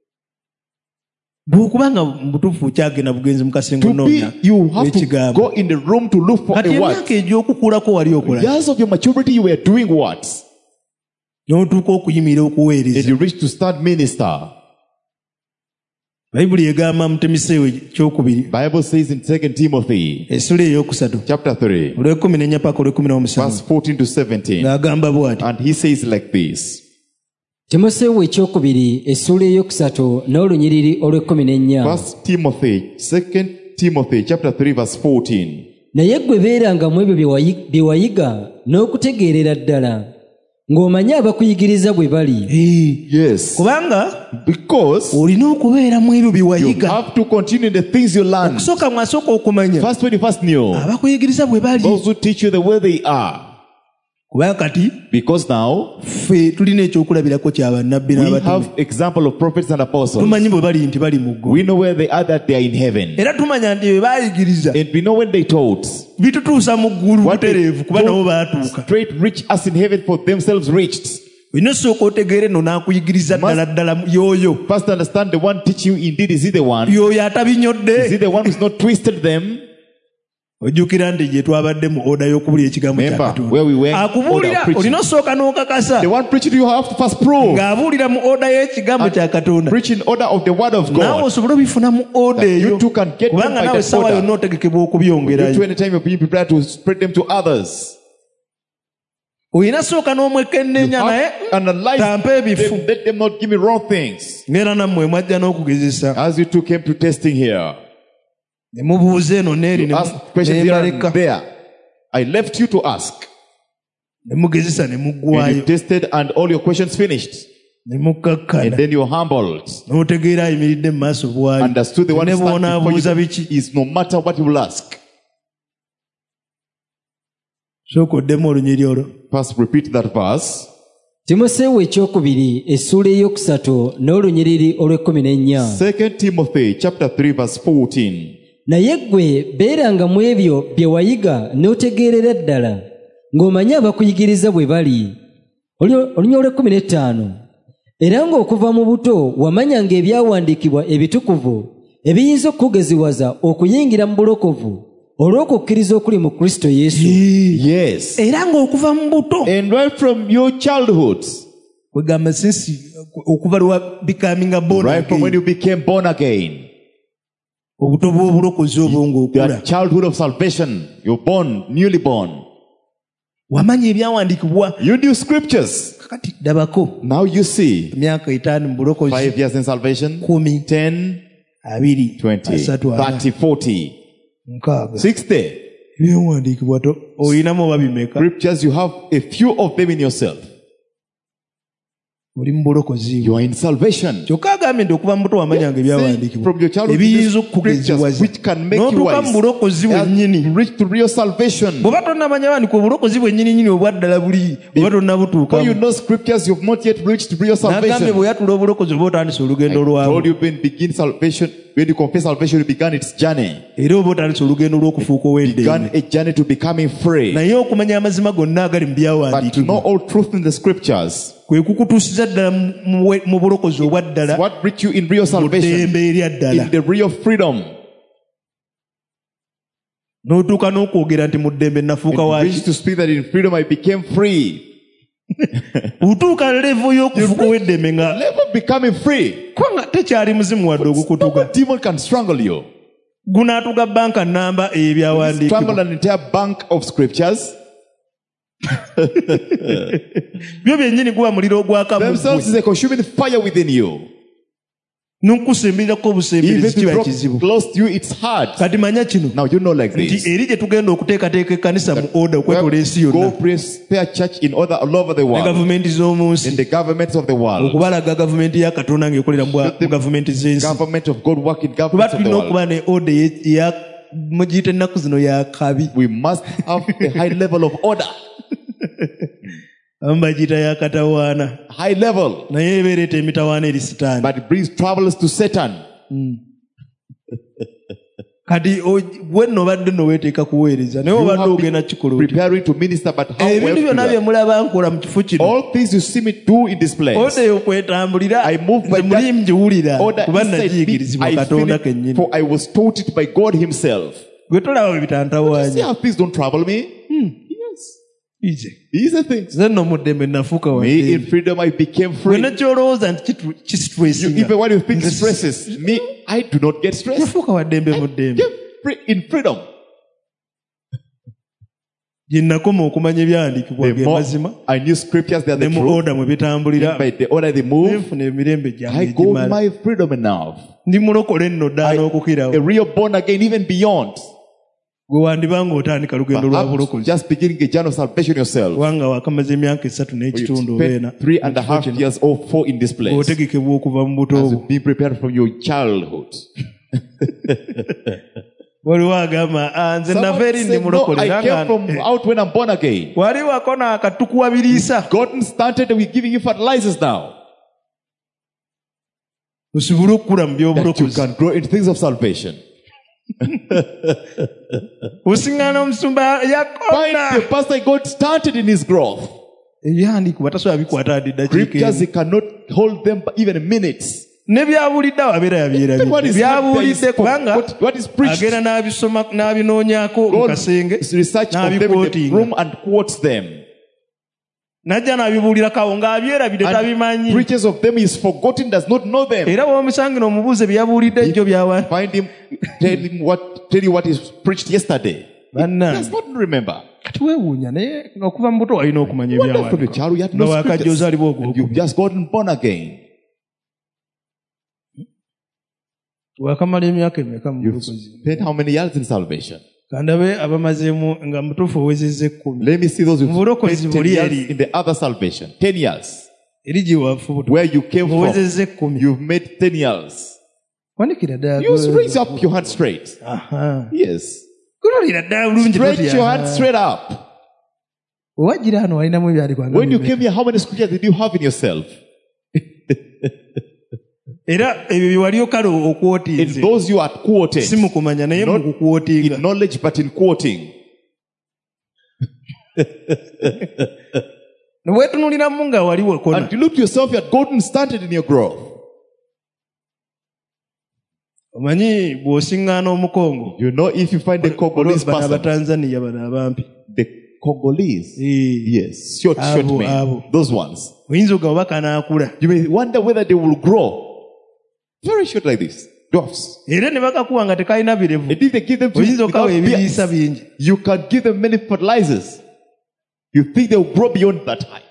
bw'okubanga mu butuufu kyagenda bugenzi mu kasenge To be, onoonya you have to ekigambo. go in the room to look for Kati a word. emyaka egy'okukulako wali okola Years of your maturity, you were doing what? n'otuuka okuyimirira And okuweereza. you reach to start minister. bayibuli egamba mu timoseewo kyokubiri Bible says in 2 Timothy essula ey'okusatu chapter 3, olw'ekumi n'ennya paka olw'ekumi verse n'omusanvu 14 to 17. ng'agamba bw'ati And he says like this. timoseewo ekyokubiri essula eyokusatu n'olunyiriri olw'ekkumi n'ennya. First Timothy, 2 Timothy chapter 3, verse 14. naye ggwe beerangamu ebyo bye wayiga n'okutegeerera ddala ng'omanye abakuyigiriza bwe bali. Yes. kubanga Because olina okubeera mu ebyo bye you wayiga. have to continue in the things you learn. okusooka mwasooka okumanya First, when you first knew, abakuyigiriza bwe bali. those who teach you the way they are. kubanga kati Because now ffe tulina ekyokulabirako kya bannabbi we n'abatume. have example of prophets and apostles. tumanyi bwe bali nti bali mu ggulu. We know where they are, that they are in heaven. era tumanya nti bye baayigiriza And we know when they taught, bitutuusa mu ggulu what they butereevu kuba nabo baatuuka. told straight reach us in heaven for themselves reached. olina osooka otegeere nno n'akuyigiriza ddala ddala y'oyo First understand the one teaching you indeed is he the one? y'oyo Is he atabinyodde. the one who's not twisted them? ojjukira nti gye twabadde mu oda y'okubulya ekigambo kya Remember Katonda. where we were akubuulira order of preaching. olina osooka n'okakasa The one preaching to you have to first prove. ng'abuulira mu oda y'ekigambo kya Katonda. Preach in order of the word of naawe God. osobole obifuna mu oda eyo You too can get them kubanga by naawe that essaawa order. yonna otegekebwa You too okubyongerayo. anytime you're being prepared to spread them to others. olina sooka n'omwekenneenya naye Analyze tampa ebifu. them, let them not give me wrong things. ng'era nammwe mwajja n'okugezesa As you two came to testing here, ne mubuuza eno n'eri ne ask questions here and mbaleka there. I left you to ask. ne mugezesa ne And you muggwayo tested and all your questions finished. ne And mukkakkana then you're humbled. n'otegeera ayimiridde mu maaso bwayo Understood the one ne who stands before bw'onaabuuza you biki is no matter what you will ask. sooka oddemu olunyiri olwo. First repeat that verse. timoseewo ekyokubiri essula eyokusatu n'olunyiriri olw'ekkumi n'ennya. 2 Timothy chapter 3 verse 14. naye ggwe beeranga mu ebyo bye wayiga n'otegeerera ddala ng'omanye abakuyigiriza bwe bali. olunya olw'ekkumi n'ettaano. era ng'okuva mu buto wamanyanga ebyawandiikibwa ebitukuvu ebiyinza okukugeziwaza okuyingira mu bulokovu olw'okukkiriza okuli mu Kristo Yesu. Yes. Era ng'okuva mu buto. And right from your childhood. Kwegamba since okuva lwa becoming a born Right from when again. you became born again. Obuto bw'obulokozi obwo ng'okula. Your childhood of salvation. You're born, newly born. Wamanya ebyawandiikibwa. You knew scriptures. Kakati ddabako. Now you see. Emyaka 5 mu bulokozi. 5 years in salvation. 10, 10, 20, 20, 30, 40, 60. Ebyawandiikibwa olinamu oba bimeka? Scriptures, you have a few of them in yourself. Oli mu bulokozi. You are in salvation. Kyokka agambye nti okuva mu buto wamanyanga ebyawandiikibwa. From your childhood, ebiyinza scriptures okukugeziwaza. which can make you N'otuuka mu wise. bulokozi bwennyini. Reach to real salvation. Bw'oba tonnamanya wandiika obulokozi bwennyini obwa ddala buli oba tonnabutuukamu. For you know scriptures, you have not yet reached real N'agambye salvation. bw'oyatula obulokozi oba otandise olugendo lwawe. Told you begin salvation. When you confess salvation, you began its journey. Era oba otandise olugendo lw'okufuuka Began ow'eddembe. a journey to becoming free. Naye okumanya amazima gonna agali mu But to know byawandiikibwa all truth in the scriptures. kwe kukutuusiza ddala mu bulokozi obwa ddala What brought you in real mu salvation? ddembe erya ddala. In the real freedom. N'otuuka n'okwogera nti mu ddembe nafuuka And waaki. reached to speak that in freedom I became free. Otuuka levo y'okufuuka ow'eddembe nga Level of becoming free. kubanga tekyali muzimu wadde ogukutuga. No demon can strangle you. Gunaatuga banka namba Strangle ebyawandiikibwa. an entire bank of scriptures. Byo byennyini guba muliro ogwaka mu Themselves ggwe. is a consuming fire within you. N'okusemberirako Even obusemberezi to kiba drop kizibu. close to you, it's hard. Kati manya kino Now you know like nti this. eri gye tugenda okuteekateeka ekkanisa mu oda okwetola ensi Go yonna prepare church in all over the ne world. gavumenti z'omu In nsi the governments of the world. okubalaga gavumenti ya katonda ng'ekolera mu gavumenti z'ensi. Government of God work in Kuba governments of the tulina world. okuba ne oda mugiyita ennaku zino ya kabi. We must have a high level of order. Abamu bagiyita ya katawaana. High level. Naye ebeereeta emitawaana eri sitaani. But it brings troubles to Satan. Kati gwe nno obadde nno weeteeka kuweereza naye You obadde have ogenda been kikola otya? preparing to minister, but how well Ebintu to byonna do bye that? mulaba nkola mu kifo kino All things you see me do in this place. oda y'okwetambulira I move by nze muli that ngiwulira order kuba inside me. nagiyigirizibwa I feel katonda it, kennyini. for I was taught it by God himself. Gwe tolaba bwe See bitantawaanya. how things don't trouble me? Yes. Ize. These are things. Nze nno mu ddembe nafuuka Me in wadde. freedom I became free. Wena kyolowooza nti kisitressinga. Even when you think stresses me, I do not get stressed. Nafuuka wa ddembe mu ddembe. Get free in freedom. Gye nakoma okumanya ebyawandiikibwa The ge more mazima I knew scriptures, they are ne the mu truth. oda mwe bitambulira By the order they move, nenfuna emirembe I gyange go egimala. my freedom enough. Ndi mulokole nno ddala n'okukirawo. A real born again, even beyond. Gwe wandibanga otandika lugendo lwa Perhaps bulokozi. just beginning a journey of salvation yourself. Kubanga wakamaze emyaka 3 You n'ekitundu obeena. spent 3.5 years or 4 in this place. Otegekebwa okuva mu buto As bwo. you be prepared from your childhood. Waliwo agamba nze nava Someone eri ndi said, no, mulokole. I came from out when I'm born again. Wali wakona akatukuwabiriisa God started with giving you fertilizers now. osobole okukula mu That you by'obulokozi. can grow in things of salvation. Osiŋŋaana omusumba Find yakona. the pastor God started in his growth. Ebyandiikibwa tasobola bikwata wadde eddakiika Scriptures, emu. he cannot hold them even minutes. Ne byabulidde awabeera yabyerabye. What is Byabuulidde kubanga what is preached? agenda n'abisoma n'abinoonyaako mu God kasenge research of them in the n'abikootinga. room and quotes them. N'ajja n'abibuulirakawo ng'abyerabidde And tabimanyi. preaches of them is forgotten, does not know them. Era bw'omusangire omubuuze bye yabuulidde ejjo byawa. Find him, tell you what is preached yesterday. Does Bannange not remember. kati weewuunya naye okuva mu buto walina okumanya Wonder from the ebyawandiikibwa. child, you had Nga no wakajja scriptures. ozaalibwa And ogwo. you've just gotten born again. Wakamala emyaka emeka mu You've bulokozi. spent how many years in salvation? Kandabe abamazeemu nga mutuufu owezezza 10. Let me see those who Mubulokozi spent 10 buli years eri. in the other salvation. 10 years. Eri gye wafu buto. Where you came from, Owezezza 10. you've made 10 years. Wanikira ddala. You raise up your hand straight. Aha. Yes. Kulolera ddala bulungi Stretch your hand totya. straight up. Owajjira hano walinamu ebyalikwanga. When you came here, how many scriptures did you have in yourself? Era ebyo bye wali okale In okwotinze. those you are quoted. Si mu kumanya naye mu Not kukwotinga. in knowledge, but in quoting. ne weetunuliramu nga wali wekona And you look to yourself, you had gotten started in your growth. omanyi bw'osiŋŋaana omukongo You know, if you find the Congolese bano person, abatanzania bano abampi the Congolese, yes, short Abo, men, abo. those ones. oyinza ogaba kanaakula You may wonder whether they will grow. Very short like this, dwarfs. era ne bakakuwa nga tekalina birevu And if they give them to oyinza you okawa without ebiriisa beards, bingi you can give them many fertilizers. You think they will grow beyond that height.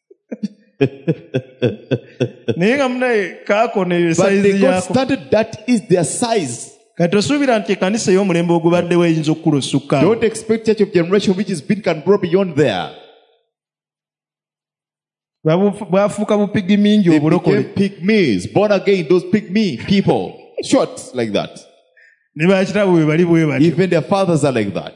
naye nga munaye kaakona But esayizi they got yaako started, that is their size. kati osuubira nti ekanisa ey'omulembe ogubaddewo eyinza okukula osukkaawo Don't expect church of generation which is big can grow beyond there. bwafuuka bupigi mingi They obulokole became pygmies, born again, those pygmy people. Short like that. ne bakitaabwe bwe bali bwe batyo Even their fathers are like that.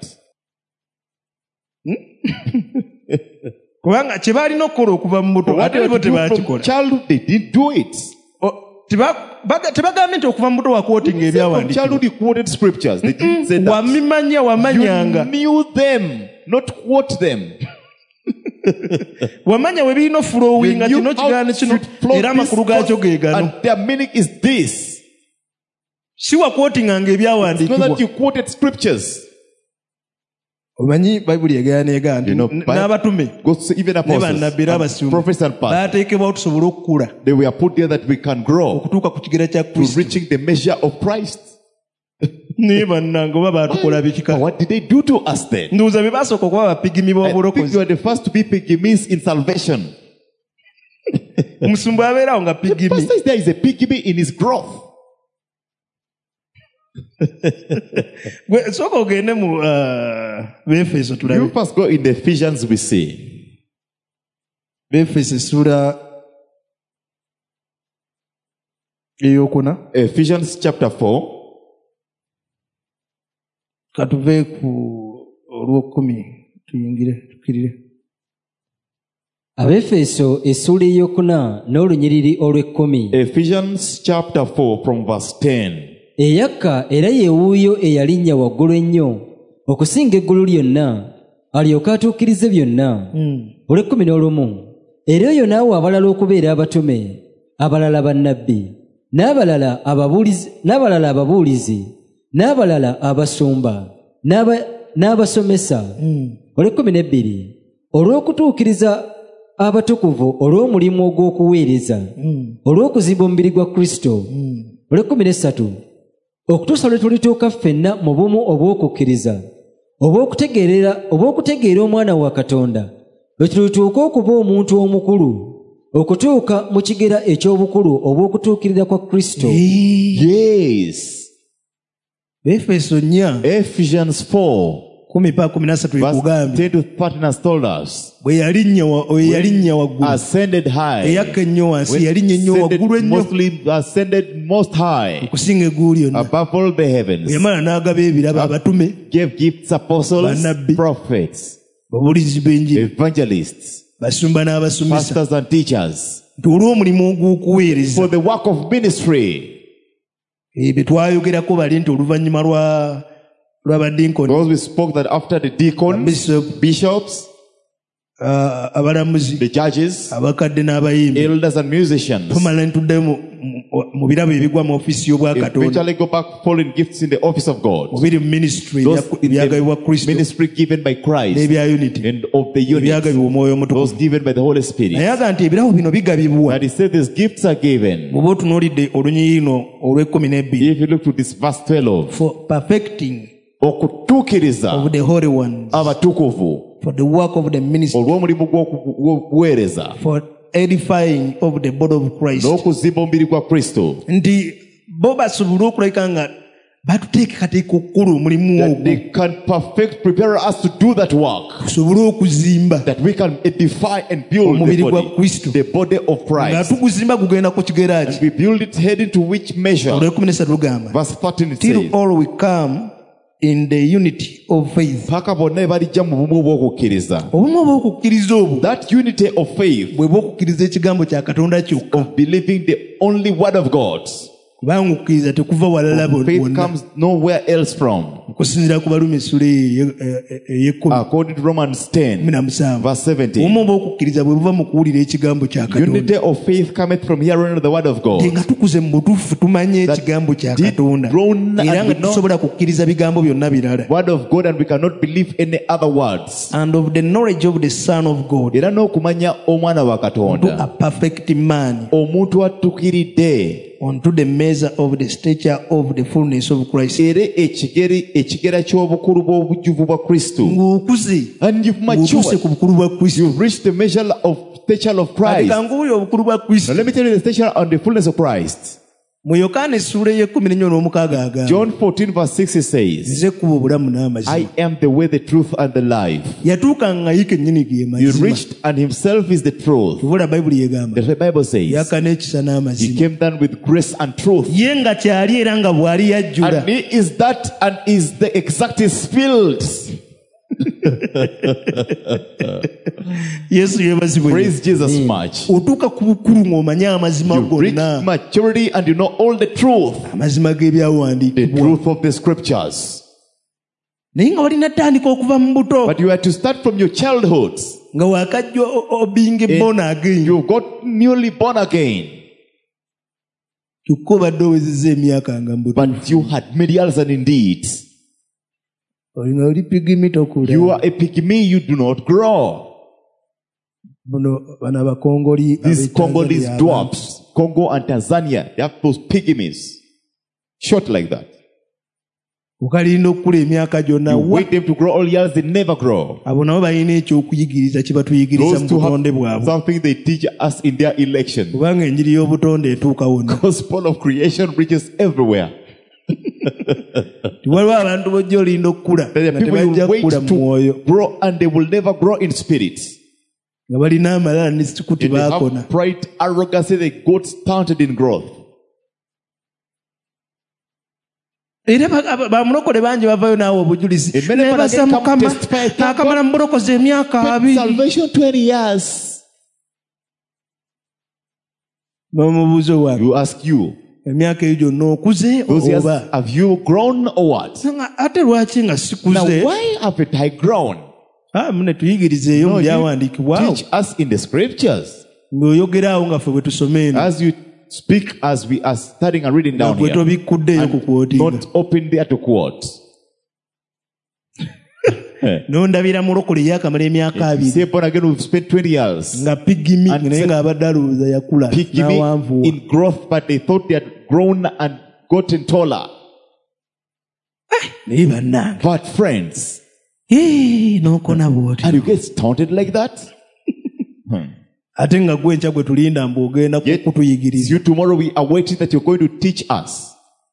kubanga kye baalina okukola okuva mu buto But what ate they bo had to do from tebakikola childhood, they didn't do it. tebagambye nti okuva mu buto wakwotinga From ebyawandiikibwa childhood, you quoted scriptures. They didn't say that. wamimanya wamanyanga You knew them, not quote them. wamanya we birina You ofulowinga knew kino how kigaana kino to flow era this amakulu gaakyo ge gano and their meaning is this. si wakwotinganga It's not ebyawandiikibwa that you quoted scriptures. omanyi bayibuli egaana egaa You know, nti n'abatume Goes to even ne apostles, bannabbi era and abasumba prophets and pastors. baateekebwawo tusobole okukula They were put there that we can grow okutuuka ku kigera kya to kristo reaching the measure of Christ. naye bannange oba baatukola But bikika what did they do to us then? ndowooza be basooka okuba bapigimi I think you b'obulokozi are the first to be pygmies in salvation. omusumba abeerawo nga The pigimi pastor is there is a pygmy in his growth. Gwe sooka ogende mu Befeso You tulabe first go in the Ephesians we see. Befeso essula eyokuna Ephesians chapter 4. katuve ku olwokumi tuyingire tukirire Abefeso essula eyokuna n'olunyiriri olw'ekkumi. Ephesians chapter 4 from verse 10. Eyakka era ye wuuyo eyalinnya waggulu ennyo okusinga eggulu lyonna alyoke atuukirize byonna. Olw'ekkumi n'olumu. Era oyo n'awa abalala okubeera abatume, abalala bannabbi, n'abalala ababuulizi, n'abalala abasumba, n'abasomesa. Olw'ekkumi n'ebbiri. Olw'okutuukiriza abatukuvu olw'omulimu ogw'okuweereza, olw'okuzimba omubiri gwa Kristo. Olw'ekkumi n'essatu. Okutuusa lwe tulituuka ffenna mu bumu obw'okukkiriza, obw'okutegeera omwana wa Katonda, lwe tulituuka okuba omuntu omukulu, okutuuka mu kigera eky'obukulu obw'okutuukirira kwa Kristo. Yes. Befeso 4 Ephesians 4 10-13 verse ekugambye 10 to 13 has told us. bwe yalinnya waggulu Ascended high. eyakka ennyo wansi When yalinnya ennyo waggulu ennyo ascended most high okusinga eggulu lyonna above all the heavens. yamala n'agaba ebirabo abatume Gave gifts apostles, Bannabbi. prophets, babulizi b'enjiri evangelists, basumba n'abasomesa pastors and teachers nti olw'omulimu ogw'okuweereza for the work of ministry. bye twayogerako bali nti oluvannyuma lw'abadinkoni Because we spoke that after the deacons, bishops, abalamuzi the judges, abakadde n'abayimbi elders and musicians tumala ntudde mu birabo ebigwa mu ofisi y'obwakatonda eventually go back fallen gifts in the office of God. mubiri mu ministry Those in ebyagabibwa the kristo ministry given by Christ n'ebya unity and of the unit, ebyagabibwa omwoyo those omutukuvu given by the Holy Spirit. naye aga nti ebirabo bino bigabibwa And he said these gifts are given. bw'oba otunuulidde olunyirino olw'e12 If you look to this verse 12, for perfecting okutuukiriza of the holy ones abatukuvu for the work of the ministry olw'omulimu gw'okuweereza for edifying of the body of Christ n'okuzimba omubiri gwa Kristo, nti bo basobole okulabika nga batuteekateeka okukola omulimu that ogwo they can prepare us to do that work, tusobole okuzimba that we can edify and build omubiri the gwa body, kristo the body of nga Christ. tuguzimba gugenda ku kigera ki We build it heading to which measure? olw'ekumi lugamba Verse 13 it till says, all we come in the unity of faith paka bonna bwe balijja mu bumu obw'okukkiriza. obumu obw'okukkiriza obwo That unity of faith, bwe bw'okukkiriza ekigambo kya katonda kyokka of believing the only word of God, kubanga okukkiriza tekuva walala Faith bonna comes nowhere else from. okusinziira ku Baluumi essula ey'ekkumi According to Romans 10, na musanvu verse 70. obumu obw'okukkiriza bwe buva mu kuwulira ekigambo kya Katonda Unity of faith cometh from hearing the word of God. nga tukuze mu butuufu tumanye That ekigambo kya deep Katonda grown era and nga we know tusobola kukkiriza bigambo byonna birala word of God, and we cannot believe any other words. and of the knowledge of the Son of God Era n'okumanya omwana wa to Katonda, a perfect man omuntu attukiridde, unto the measure of the stature of the fullness of Christ. era ekigera ky'obukulu bw'obujjuvu bwa Kristo. Ng'okuze And you've ng'otuuse matured. ku bukulu bwa Kristo. You've reached the measure of stature of Christ. Ate kanguwulire obukulu bwa Now Kristo. let me tell you the stature and the fullness of Christ. Mu Yokaana essula ey'ekkuminennya n'omukaaga agamba John 14 verse 6 it says, nze kuba obulamu n'amazima. I am the way, the truth, and the life. Yatuuka nga ye kennyini ge You mazima. reached, and himself is the truth. Tubula Bayibuli y'egamba The Bible says, yaka n'ekisa he n'amazima. came down with grace and truth. Ye nga kyali era nga bw'ali yajjula. And he is that, and is the exact filled. Yesu yeebazibwe. Praise Jesus much. Otuuka ku bukulu ng'omanya amazima You reach gonna. maturity and you know all the truth. Amazima The g'ebyawandiikibwa. truth of the scriptures. Naye nga walina tandika okuva mu buto But you had to start from your childhood. nga wakajja obinge born again. You got newly born again. Kyokka obadde owezezza emyaka nga mbuto. But you had many years, and indeed, Nga oli pigimi tokula. you are a pygmy, you do not grow. Bano abakongoli These ab'e Congolese Tanzania dwarfs, Congo and Tanzania, they have those pygmies. Short like that. okalinda okukula emyaka gyonna You wa wait them to grow all years, they never grow. abo nabo balina ekyokuyigiriza kye batuyigiriza Those mu two butonde have bwabwe something they teach us in their election. kubanga enjiri y'obutonde etuuka wonna. Gospel of creation reaches everywhere. Waliwo abantu bojja olinda okukula There are nga people tebajja you wait kukula mu mwoyo to grow, and they will never grow in spirit. nga balina amalala ne sikuti And they baakona. have pride, arrogance, they got stunted in growth. Era bamulokole bangi bavayo naawe obujulizi And many people nebaza again come Mukama testify, thank akamala mu bulokozi emyaka But 2. salvation 20 years. Bamubuuza wange You ask you, emyaka eyo gyonna okuze those years, oba have you grown or what? Nga ate lwaki nga Now, sikuze why haven't I grown? mune tuyigirizeeyo mu No, you byawandiikibwawo teach us in the scriptures. ng'oyogeraawo nga ffe bwe tusoma eno As you speak, as we are studying and reading down gwe here, tobikkuddeeyo ku kwotinga not open there to quote. n'ondabira mulokole yakamala emyaka You 2 say born again, we've spent 20 years. nga pigimi And naye ng'abadde alowooza yakula Pygmy n'awanvuwa in growth, but they thought they had grown and gotten taller. naye bannange But friends, n'okona bw'oti and you get stunted like that? ate nga gwe enkya gwe tulinda mbu ogenda Yet, kutuyigiriza you tomorrow we are waiting that you're going to teach us.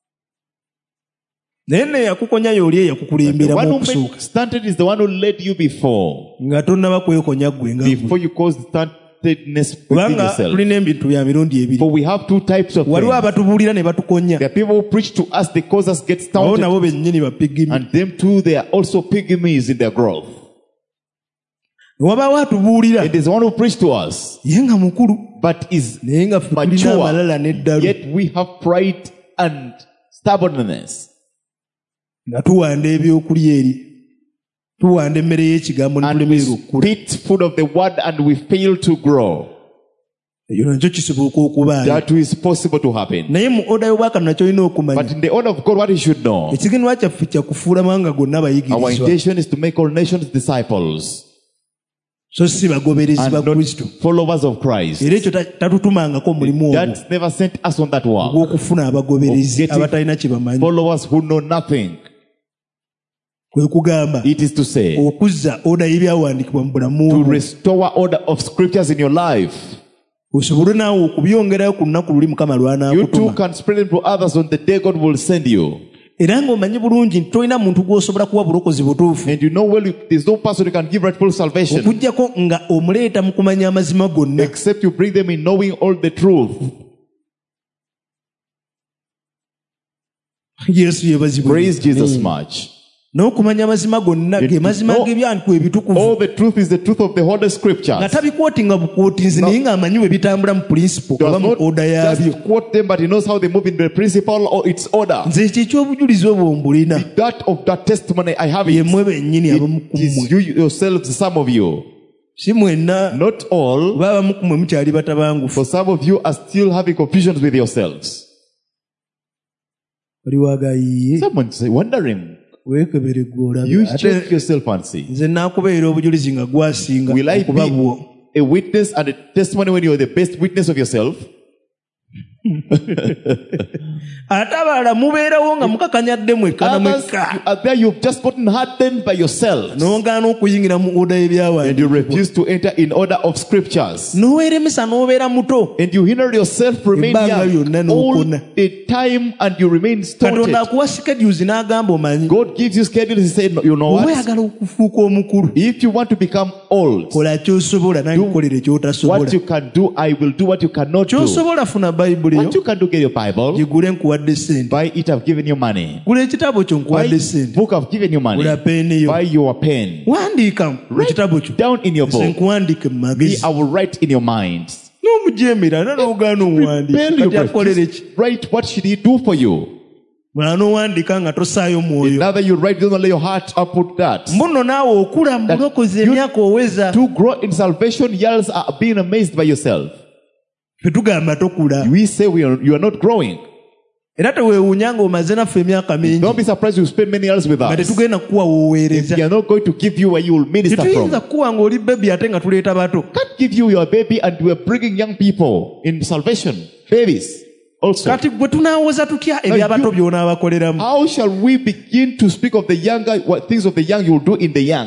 naye ne yakukonya y'oli The eyakukulemberamu one who okusooka made stunted is the one who led you before. nga tonnaba kwekonya gwe nga Before you cause stuntedness within kubanga yourself. tulina ebintu bya mirundi ebiri For we have two types of waliwo things. abatubuulira ne batukonya There are people who preach to us, they cause us get abo stunted. nabo bennyini bapigimi And them too, they are also pygmies in their growth. ne wabaawo atubuulira It is the one who preached to us, ye nga mukulu but is naye nga ffe tulina amalala mature. n'eddalu Yet we have pride and stubbornness. nga tuwanda ebyokulya eri tuwanda emmere y'ekigambo ne And we tulemerera okukula spit food of the word and we fail to grow. ekyo nakyo kisoboka okubaayo That too is possible to happen. naye mu oda y'obwakano nakyo olina But okumanya in the order of God, what you should know, ekigenwa kyaffe kyakufuula mawanga gonna our abayigirizwa intention is to make all nations disciples so si bagoberezi and ba not kristo followers of Christ. era ekyo tatutumangako omulimu ogwo That never sent us on that work. ogw'okufuna abagoberezi Of getting abatalina kye bamanyi Followers who know nothing. kwe kugamba It is to say, okuzza oda y'ebyawandiikibwa mu bulamu to bwo restore order of scriptures in your life. osobole naawe okubyongerayo ku lunaku luli mukama You too lw'anaakutuma can spread them to others on the day God will send you. era ng'omanyi bulungi nti tolina muntu gw'osobola kuwa bulokozi butuufu And you know well, there's no person who can give rightful salvation okuggyako nga omuleeta mu kumanya amazima gonna except you bring them in knowing all the truth. yesu yeebazibwe Praise Jesus much. n'okumanya amazima gonna ge mazima g'ebyandiikibwa ebitukuvu All the truth is the truth of the Holy Scriptures. nga tabikwotinga bukwotinzi naye ng'amanyi bwe bitambula mu principle Does oba mu not oda yaabyo. just quote them, but he knows how they move in the principle or its order. nze ekyo ekyobujulizi obwo mbulina That of that testimony I have ye it. mmwe bennyini abamu ku It is mmwe, you yourselves, some of you. si mwenna, Not all. oba abamu ku mmwe mukyali batabangufu. For some of you are still having confusions with yourselves. oli wagayiye Someone's wondering. weekebere gwe olabe. You Ate check yourself and see. nze naakubeera obujulizi nga gwasinga Will I okuba bwo. be a witness and a testimony when you are the best witness of yourself? ate abalala mubeerawo nga mukakanyadde mwekka na Others, mwekka you are there, you've just gotten hardened by yourselves. n'ogaana okuyingira mu oda And you y'ebyawandiikibwa refuse to enter in order of scriptures. n'oweeremesa n'obeera muto. And you hinder yourself, remain Ebbanga lyonna young all n'okona. the time, and you remain katonda stunted. akuwa schedules n'agamba omanyi God gives you schedules. He said, you know oba what? oyagala okufuuka omukulu If you want to become old, kola kyosobola nange kukolera ekyotasobola. what you can do, I will do what you cannot do. kyosobola funa bayibuli What yo you can do, get your Bible. gigule nkuwadde sente. Buy it, I've given you money. gula ekitabo kyo Buy nkuwadde sente. book, I've given you money. gula peeni yo Buy your pen. wandiika mu kitabo kyo Down in your nze book. nkuwandiike mu Me, magezi I will write in your mind. n'omujeemera era n'ogaana omuwandiika Prepare your kati akolere ki Write what should he do for you. mwana n'owandiika nga tosaayo mwoyo. Now that you write, don't lay your heart upon that. mbuno naawe okula mu That bulokozi you- emyaka oweza To grow in salvation, years are being amazed by yourself. tetugamba tokula We say you are not growing. era teweewuunya ng'omaze naffe emyaka mingi Don't be surprised you spend many years with nga us. tetugenda kukuwa If wooweereza. we are not going to give you where you will minister tetuyinza from. kukuwa ng'oli bebi ate nga tuleeta bato. Can't give you your baby and we are bringing young people in salvation. Babies also. kati gwe tunaawoza tutya ebyabato by'onaabakoleramu. How shall we begin to speak of the younger, what things of the young you will do in the young?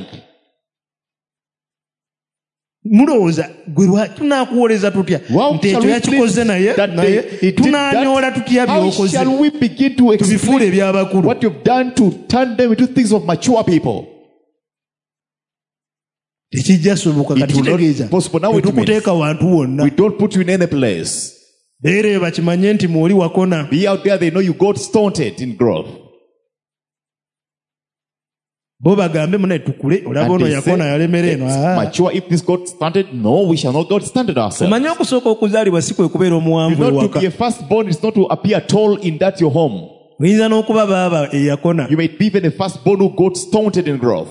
mulowooza gwe tunaakuwoleza tutya How nti shall ekyo we yakikoze please naye that naye he did tunaanyoola that? tutya How by'okoze shall we begin to tubifuule explain eby'abakulu. what you've done to turn them into things of mature people? tekijja soboka It kati will not kitegeeza be possible. Now it tetukuteeka wantu wonna. We don't put you in any place. beereeba bakimanye nti mwoli wakona. Be out there, they know you got stunted in growth. bo bagambe munaye tukule olaba And ono they yakona say, yalemera eno. "It's mature if this got stunted." No, we shall not got stunted ourselves. omanye okusooka okuzaalibwa si kwe kubeera It's omuwanvu not to ewaka. be a firstborn, it's not to appear tall in that your home. oyinza n'okuba baaba eyakona. You may be even a firstborn who got stunted in growth.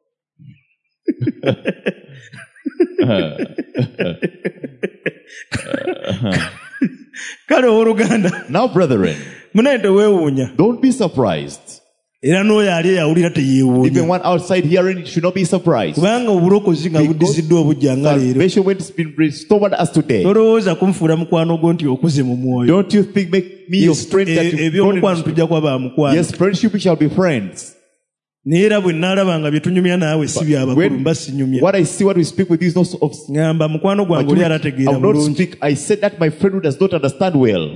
kale owooluganda Now, brethren, munaye teweewuunya don't be surprised. era n'oyo ali eyawulira Even teyeewuunya one outside hearing should not be surprised. kubanga obulokozi nga buddiziddwa obujja nga leero. Salvation when it's been restored us today. tolowooza kumufuula mukwano gwo nti okuze mu mwoyo. Don't you think make me your friend that you've grown ebyomukwano in? tujja kuba bamukwano. Yes, friendship we shall be friends. naye era bwe nnaalaba nga bye tunyumya naawe si byabakulu When- mba sinyumya. What I see, what we speak with you is not of ŋŋamba mukwano gwange oli I alategeera will not bulungi. speak. I said that my friend who does not understand well.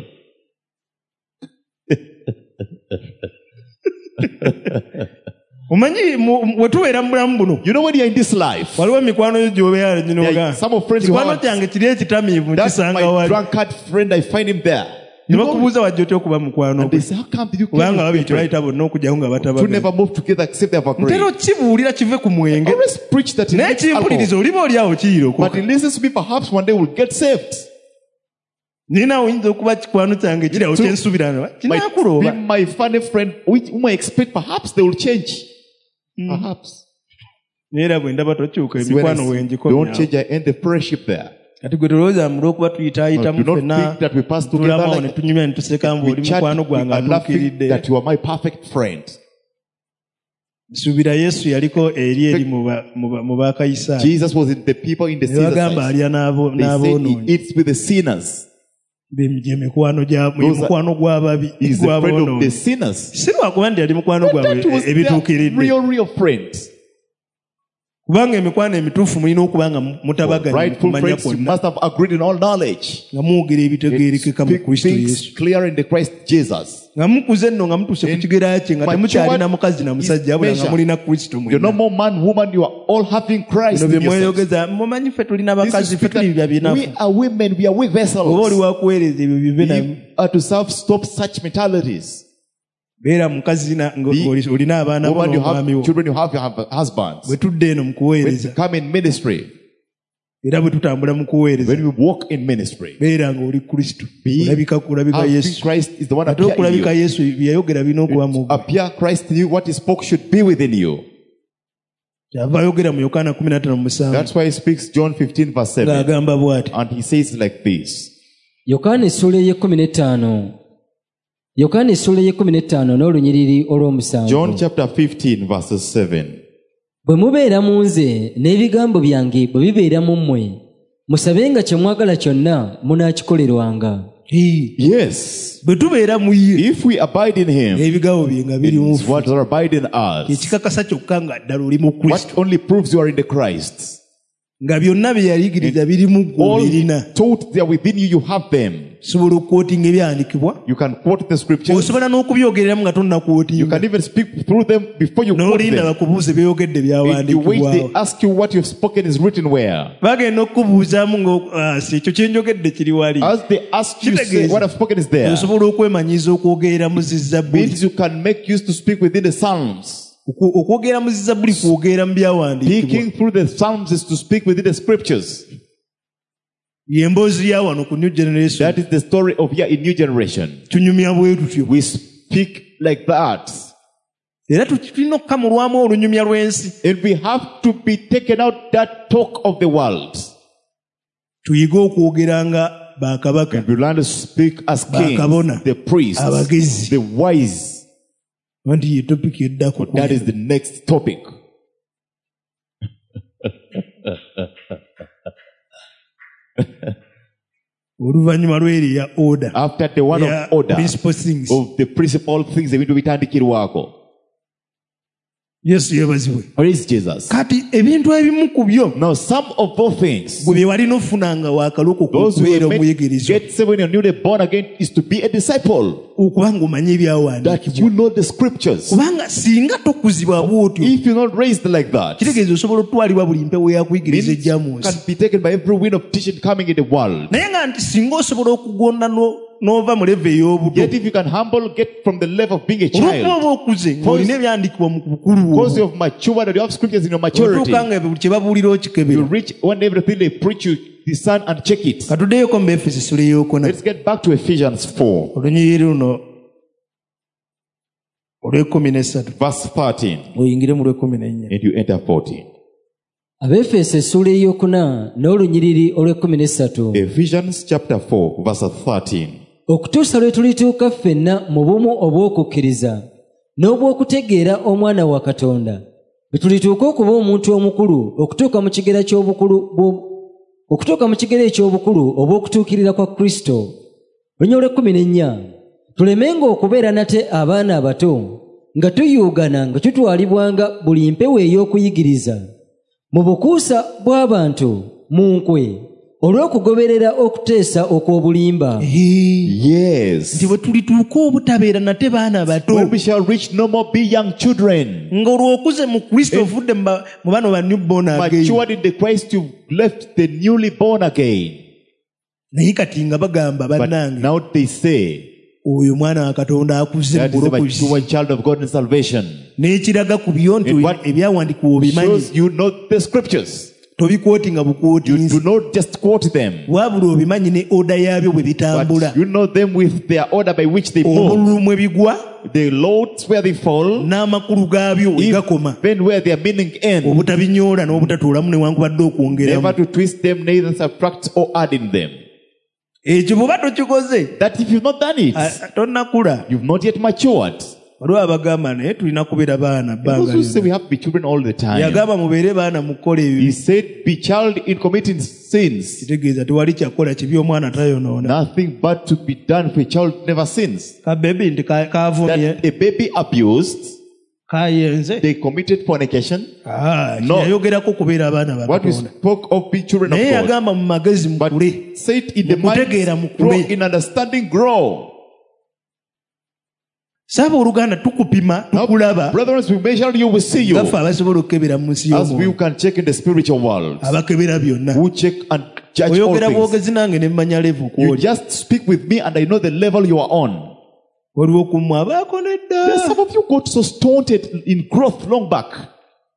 omanyi we tubeera mu bulamu buno You know, when you're in this life, waliwo emikwano yo gy'obeera there nyinoga are some of friends you kikwano have. kyange kiri ekitamiivu That's nkisanga my wali drunkard friend. I find him there. ne bakubuuza wajja otya okuba mukwano And they gwe say, how come did you kubanga come babiri tebayita bonna okujjaho nga to batabagala. never move together except they have agreed? ntera okibuulira kive ku mwenge Always preach that in naye alcohol. kimpuliriza oliba oli awo kiyiroko But he listens to me, perhaps one day will get saved. naye naawe oyinza okuba kikwano kyange kiri awo Too. kyensuubirana Be kinaakulooba. my funny friend, whom I expect perhaps they will change. Perhaps. naye era bwe ndaba tokyuka See, when I emikwano see- wengikomyawo. don't change, I end the friendship there. kati gwe tolowooza mu lw'okuba tuyitaayitamu Do not ffenna think that we pass together tulamu awo ne like tunyumya ne tuseka mbu we oli chat, mukwano we gwange are laughing atuukiridde. that you are my perfect friend. suubira yesu yaliko eri mu bakayisaayi Jesus was in the people in the ne bagamba sinners. alya They said he n'aboonoonyi eats with the sinners. gye mikwano Those are- mukwano gw'ababi He is the friend of the gw'aboonoonyi sinners. si lwakuba nti yali mukwano But gwabwe that was their ebituukiridde real friends. kubanga emikwano emituufu mulina okuba nga mutabaganya Rightful kumanya friends, you kwonna must have agreed in all knowledge. nga mwogera ebitegeerekeka mu Speak kristo things yesu clear in the Christ Jesus. nga mukuze nno nga mutuuse ku kigera kye nga Mature temukyalina mukazi na musajja wabula nga measure. mulina kristo You're no mwenna. more man, woman, you are all having Christ bino in bye yourselves. mweyogeza mumanyi ffe tulina This is bakazi ffe tuli bya that binafu we are women, we are weak oba oli vessels. wakuweereza ebyo bive na You are to stop such mentalities. beera mukazi olina abaana bo Woman, you n'omwami have wo children, you have husbands. bwe tudde eno mu When kuweereza you come in ministry, era bwe tutambula mu kuweereza when we walk in ministry, beera ng'oli kristo Be- olabika have yesu Christ is the one ate appear in okulabika you. yesu byeyayogera birina okuba mu Appear Christ in you, what he spoke should be within you. kyava ayogera mu yokaana 15:7 That's why he speaks John 15 verse 7. ng'agamba bw'ati And he says like this. yokaana essuula ey'ekumi n'etaano n'olunyiriri John olw'omusanvu chapter 15 verses 7. bwe mubeera mu nze n'ebigambo byange bwe bibeera mu mmwe musabenga kye mwagala kyonna munaakikolerwanga. Yes. bwe tubeera mu ye If we abide in him, ebigambo bye nga biri mu it's what are abide in us. ekikakasa kyokka nga ddala oli mu kristo What only proves you are in the Christ. nga byonna bye yayigiriza biri mu ggwe All obirina taught they are within you, you have them. osobola okukwotinga ebyanikibwa You can quote the scriptures. osobola n'okubyogereramu nga You tonnakwotinga can even speak through them before you quote n'olinda them. bakubuuze byeyogedde If you wait, byawandiikibwawo they ask you what you've spoken is written where. bagenda okubuuzaamu ng'asi ekyo kyenjogedde kiri wali As they ask you, say, what I've spoken is there. osobola okwemanyiiza okwogerera mu zizabbuli Means you can make use to speak within the Psalms. okwogera mu zizabbuli kwogera mu byawandiikibwa Speaking through the Psalms is to speak within the scriptures. y'emboozi ya wano ku new generation That is the story of here in new generation. tunyumya bwe tutyo We speak like that. era tulina okukamulwamu olunyumya lw'ensi And we have to be taken out that talk of the world. tuyige okwogera nga bakabaka And we learn to speak as Bakabona. kings, the priests, Abagezi. the wise. nti ye topiki eddako That is the next topic. oluvannyuma lw'eriya order After the one ya of order, principal things of the principal things ebintu bitandikirwako. yesu yeebazibwe Praise Jesus. kati ebintu ebimu ku byo Now some of those things, gwe bye walina ofunanga wakalokoka those who okubeera were meant omuyigirizo get saved and newly born again is to be a disciple. okubanga omanye That ebyawandiikibwa you know the scriptures. kubanga singa tokuzibwa bw'otyo If you're not raised like that, kitegeeza osobola otwalibwa buli mpewo yakuyigiriza means ejja mu you nsi can be taken by every wind of teaching coming in the world. naye nga nti singa osobola okugonda n'ova mu leve ey'obuto Yet if you can humble, get from the level of being a olwokuba child, oba okuze ng'olina ebyandikibwa mu bukulu bwo because you have matured and you have scriptures in your maturity, otuuka nga buli kye babuulira you okikebera reach when everything they preach you discern and check it. katuddeyoko mu efeso essula eyokuna Let's get back to Ephesians 4, olunyiriri luno olw'ekumi-n'essatu verse 13, oyingire mu lw'ekumi n'ennya and you enter 14. Abeefeso essuula ey'okuna n'olunyiriri olw'ekumi-n'essatu Ephesians chapter 4, verse 13. okutuusa lwe tulituuka ffenna mu bumu obw'okukkiriza n'obw'okutegeera omwana wa katonda bwe tulituuka okuba omuntu omukulu okutuuka mu kigera eky'obukulu obw'okutuukirira kwa kristo. Olunya olw'ekumi-n'ennya tulemenga okubeera nate abaana abato nga tuyuugana nga tutwalibwanga buli mpewo ey'okuyigiriza mu bukuusa bw'abantu mu nkwe olw'okugoberera okuteesa okw'obulimba. Yes. nti bwe tulituuka obutabeera nate baana bato When we shall reach no more be young children, ng'olwokuze mu kristo ovudde mu bano ba newborn again matured in the Christ, you've left the newly born again. naye kati nga bagamba But bannange now they say, oyo mwana wa katonda akuze mu that is a bulokozi mature child of God in salvation. n'ekiraga ku byo nti And what ebyawandiikibwa obimanyi Shows you know the scriptures. tobikwoti nga You bukwotinzi do not just quote them, wabula obimanyi ne oda yaabyo bwe bitambula but you know them with their order by which they move. obululu mwe bigwa The loads where they fall, n'amakulu gaabyo we gakoma even where their meaning ends. obutabinyoola n'obutatuulamu newankubadde okwongeramu Never to twist them, neither subtract or add in them. ekyo bw'oba tokikoze That if you've not done it, tonnakula you've not yet matured. waliwo abagamba naye tulina kubeera baana bbanga Those who say lyonna. we have to be children all the time. yagamba mubeere baana mu kukola He ebibi said, be child in committing sins. kitegeeza tewali kyakola kibi omwana tayonoona Nothing but to be done for a child never sins. kabebi nti kavumye That a baby abused, kayenze they committed fornication. No. yayogerako kubeera abaana What we bakatonda spoke of being children of naye God. yagamba mu magezi But mukule say it in the Mukutegeera mind, mukule. grow in understanding, grow. saaba oluganda tukupima Now, tukulaba brethren, as we measure you, we see you. gaffe abasobola okukebera mu nsi As we y'omwoyo can check in the spiritual world. abakebera byonna Who check and judge all oyogera things. bwogezi nange ne mmanya levu You kwoli just speak with me and I know the level you are on. waliwo kummwe abaako nedda. There's some of you got so stunted in growth long back.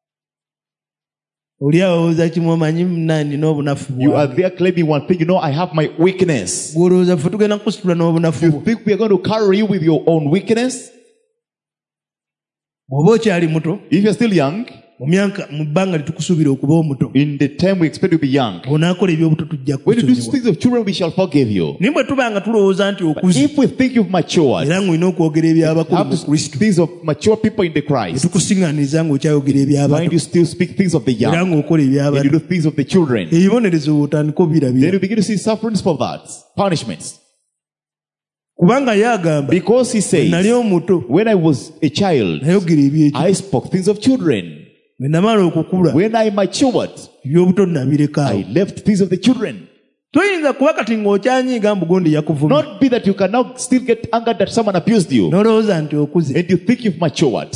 Oli awooza kimu omanyi nani n'obunafu You are bwange. there claiming one thing, I have my weakness. Gw'olowooza ffe tugenda kusitula n'obunafu You bwo. think we are going to carry you with your own weakness? Bw'oba okyali muto, If you're still young, mu bbanga litukusuubira okuba omuto, in the time we expect to be young, onaakola ebyobuto tujja when you do kusonyiwa. things of children, we shall forgive you. Naye bwe tuba nga tulowooza nti But okuze, if we think you've matured, era ng'olina okwogera you eby'abakulu have mu to Kristo, speak things of mature people in the Christ. tetukusiŋŋaaniza ng'okyayogera Mind eby'abato, you still speak things of the era young, ng'okola and you eby'abato. do things of the children. Ebibonerezo bw'otandika Then obirabira. you begin to see sufferings for that, punishments. Kubanga ye agamba, Because he nali says, omuto, when I was a child, nayogera eby'ekyo. I spoke things of children. Bwe namala okukula, When I matured, eby'obuto nabireka awo. I left things of the children. Toyinza kuba kati ng'okyanyiiga mbu gundi yakuvuma. Not be that you can now still get angered that someone abused you, N'olowooza nti okuze. and you think you've matured.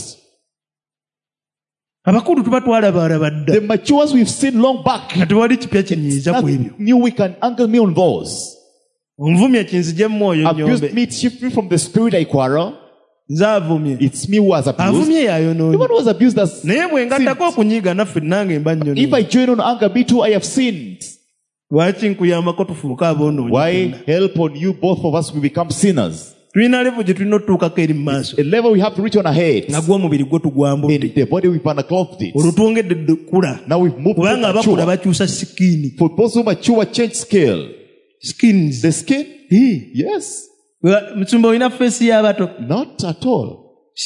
Abakulu tuba twalabalaba dda. The matures we've seen long back. Nga tewali kipya kinyiiza ku ebyo. Nothing new we can anger me on those. Onvumye kinzigye mu mwoyo Abused nnyombe. me, shift me from the spirit I quarrel. Nze avumye. It's me who was abused. Avumye The yayonoonye. one who was abused has Naye bwe ngattako okunyiiga naffe nange mba If nnyonyi. I join on anger, me too, I have sinned. Lwaki nkuyambako tufuuke aboonoonyi? Why help on you, both of us, we become sinners? Tulina levo gye tulina otutuukako eri mu maaso. A level we have to reach on our heads. Nga gw'omubiri gwo tugwambudde. In the body we've unclothed it. Olwo twongedde kula. Now we've moved to Kubanga abakula mature. bakyusa sikiini. For those who mature, change scale. Skins. The skin? Hii. Yes. Musumba olina feesi y'abato. Not at all.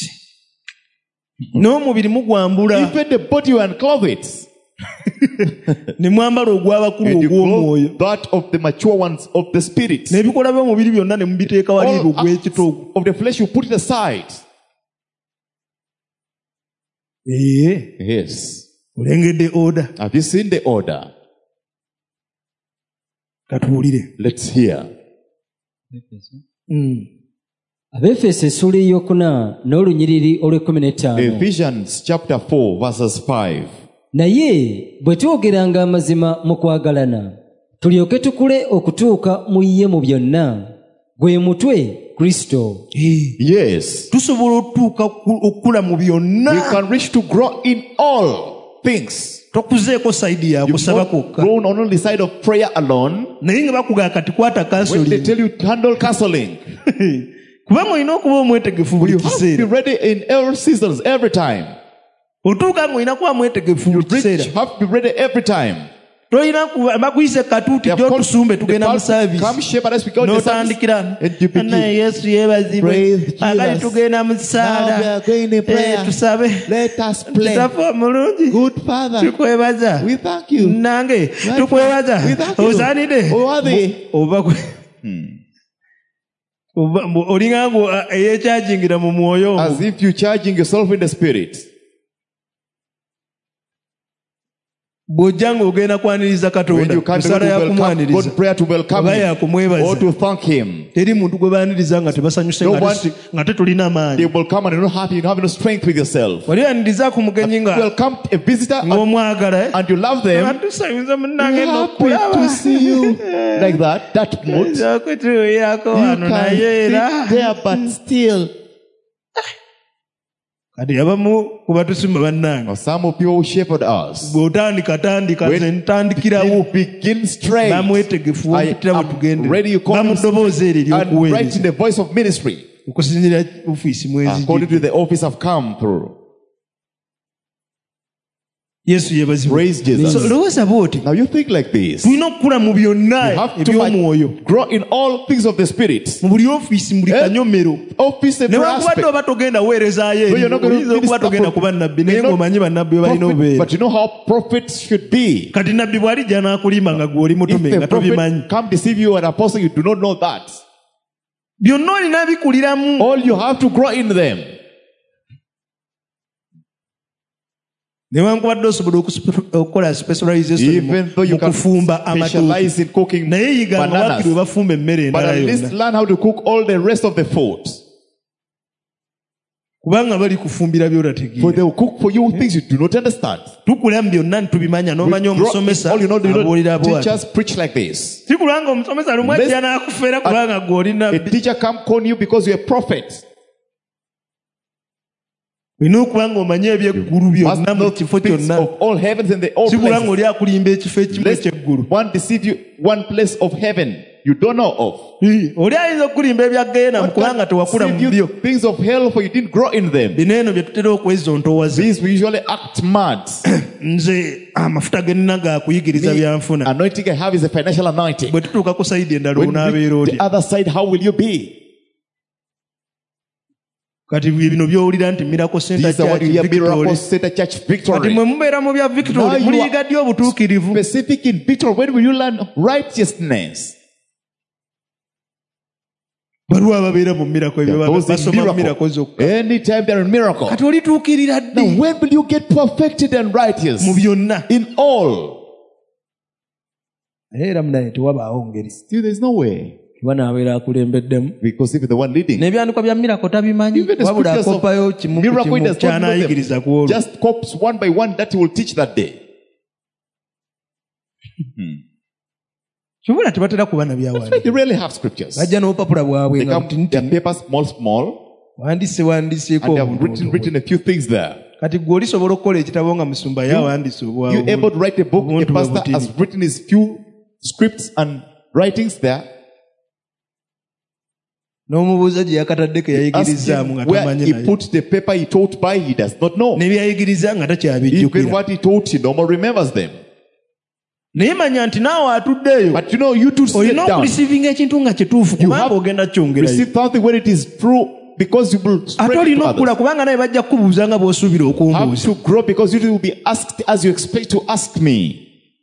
N'omubiri mugwambula. Even the body you unclothe it. Ne mwambala ogw'abakulu And you ogw'omwoyo. clothe that of the mature ones of the spirit. N'ebikola by'omubiri byonna ne mubiteeka wali All ogw'ekitoogo. of the flesh you put it aside. Yes. Olengedde order. Have you seen the order? Katuwulire. Let's hear. Abefeso essula eyokuna n'olunyiriri olw'ekumi Ephesians chapter 4 verses 5. naye bwe twogeranga amazima mu kwagalana tulyoke tukule okutuuka mu ye mu byonna gwe mutwe Kristo. Yes. Tusobola otuuka okukula mu We byonna. can reach to grow in all things. Tokuzeeko sayidi ya You've kusaba not kwokka. grown on the side of prayer alone. Naye nga bakugaa kati kwata When they kansoli. tell you to handle counseling, Kubanga olina okuba omwetegefu buli you have to be kiseera. ready in every seasons, every time. Otuuka ng'olina kuba mwetegefu buli You kiseera. have to be ready every time. Tolina kuba bakuyise katuuti They have gyo called tusumbe the tugenda mu pastor, service. come shepherd us, we go to the service. N'otandikira. And you begin. Naye Yesu yeebazibwe. Praise Akali Jesus. tugenda mu Now we ssaala. are going in prayer. Tusabe. Let us play. Kitaffe omulungi. Good Father, Tukwebaza. we thank you. Nange My tukwebaza. we thank you. Osaanidde. Worthy. Oba olinga ngo eyekyajingira mu mwoyo omwo. As if you're charging yourself in the spirit. Bw'ojja ng'ogenda kwaniriza When Katonda you come kusala to welcome yakumwaniriza God, prayer to welcome oba Him yakumwebaza. or to thank Him. Teri muntu gwe baaniriza nga tebasanyuse No nga one- te- nga tetulina They maanyi. will come and you're not happy, you don't have no strength with yourself. Wali yaniriza ku mugenyi nga Welcome a visitor and, ng'omwagala and you love them. atusanyuza munnange You're happy n'okulaba. to see you like that mood. You Okutuuyako can wano naye era. sit there, but still. Kati abamu ku batusumba bannange. Now, some of you who shepherd us, Bw'otandika When nze ntandikirawo. begin straight. Bamwetegefu I okupitira bwe am tugendera. ready, you call Ba mu ddoboozi eryo and right in ery'okuweereza. the voice of ministry, Okusinziira ofiisi mwezi. according to the office I've come through. Yesu yeebazibwe. Praise Jesus. So, lowooza bw'oti. Now you think like this. Tulina okukula mu byonna You have to eby'omwoyo. grow in all things of the spirit. Mu buli ofiisi, mu buli Eh? kanyomero. Office every Newankubadde aspect. oba togenda weerezaayo No, you're eri. not going to Oyinza okuba minister togenda for- kuba nabbi naye You're not ng'omanyi bannabbi bwe balina Prophet, obeera. but you know how prophets should be. Kati nabbi bw'alijja n'akulima nga gwe oli If mutume nga the tobimanyi. prophet come deceive you, an apostle, you do not know that. Byonna olina bikuliramu. All you have to grow in them. Newankubadde osobola okukola specialization Even though you mu can kufumba amatooke. specialize in cooking Naye yiga nga bananas, waakiri we bafumba emmere but endala at least yonna. learn how to cook all the rest of the food. kubanga bali kufumbira For by'otategeera. they will cook for you things you do not understand. Tukulamu byonna ntubimanya n'omanya omusomesa All you know, abuulira bw'ati. teachers preach like this. Si kulanga omusomesa lumu ajja n'akufeera kubanga gw'olina A teacher come call you because you're a prophet. olina okuba ng'omanya eby'eggulu Must byonna mu know kifo things kyonna. of all heavens and the all Si kulanga places. oli akulimba ekifo ekimu Lest eky'eggulu. one deceive you, one place of heaven you don't know of. Oli ayinza okulimba ebyaggenda kubanga tewakula mu Deceive byo. you things of hell for you didn't grow in them. bino eno bye tutera okweza ontoowaza. These we usually act mad. Nze amafuta ge nnina ga kuyigiriza Me, byanfuna. anointing I have is a financial anointing. bwe tutuuka ku sayidi endala When you onaabeera reach otya. the other side, how will you be? Kati bino by'owulira nti miracle center These are what church you hear Victory. Miracle Center Church Kati Victory. mwe mubeera mu bya Now Victory you muliyiga ddi are obutuukirivu. specific in Victory. When will you learn righteousness? Waliwo ababeera mu miracle ebyo Those in basoma mu miracle miracle. zokka. Anytime they're in miracle. Kati olituukirira Now ddi when will you get perfected and righteous? mu byonna. In all. Era munaye tewabaawo ngeri. Still there's no way. kuba n'abeera akulembeddemu. Because if the one leading. n'ebyandikwa bya miracle tabimanyi Even the wabula scriptures of akopayo kimu ku miracle, kimu he does not know ky'anaayigiriza them. ku olwo. Just copies one by one that he will teach that day. kibula tebatera kuba na That's why byawandiika. they rarely have scriptures. bajja n'obupapula bwabwe They nga come, butinitini. their papers small, wandiseeko and they have obuntu written a few things there. kati gwe olisobola okukola ekitabo nga musumba yawandiise You able to write a book, a obuntu bwe pastor has butini. written his few scripts and writings there. n'omubuuza gye yakataddeko Ask yayigirizaamu him nga where tamanyi he naye. put the paper he taught by, he does not know. ne byayigiriza nga Even takyabijjukira. what he taught, he no more remembers them. naye manya nti naawe atuddeeyo But you know, you too sit olina down. okulisiivinga ekintu nga kituufu You kubanga have ogenda kyongerayo. Receive something when it is true, because you will ate spread it olina to okukula others. kubanga naye bajja kukubuuza nga bw'osuubira Have okumbuuza. to grow because you will be asked as you expect to ask me.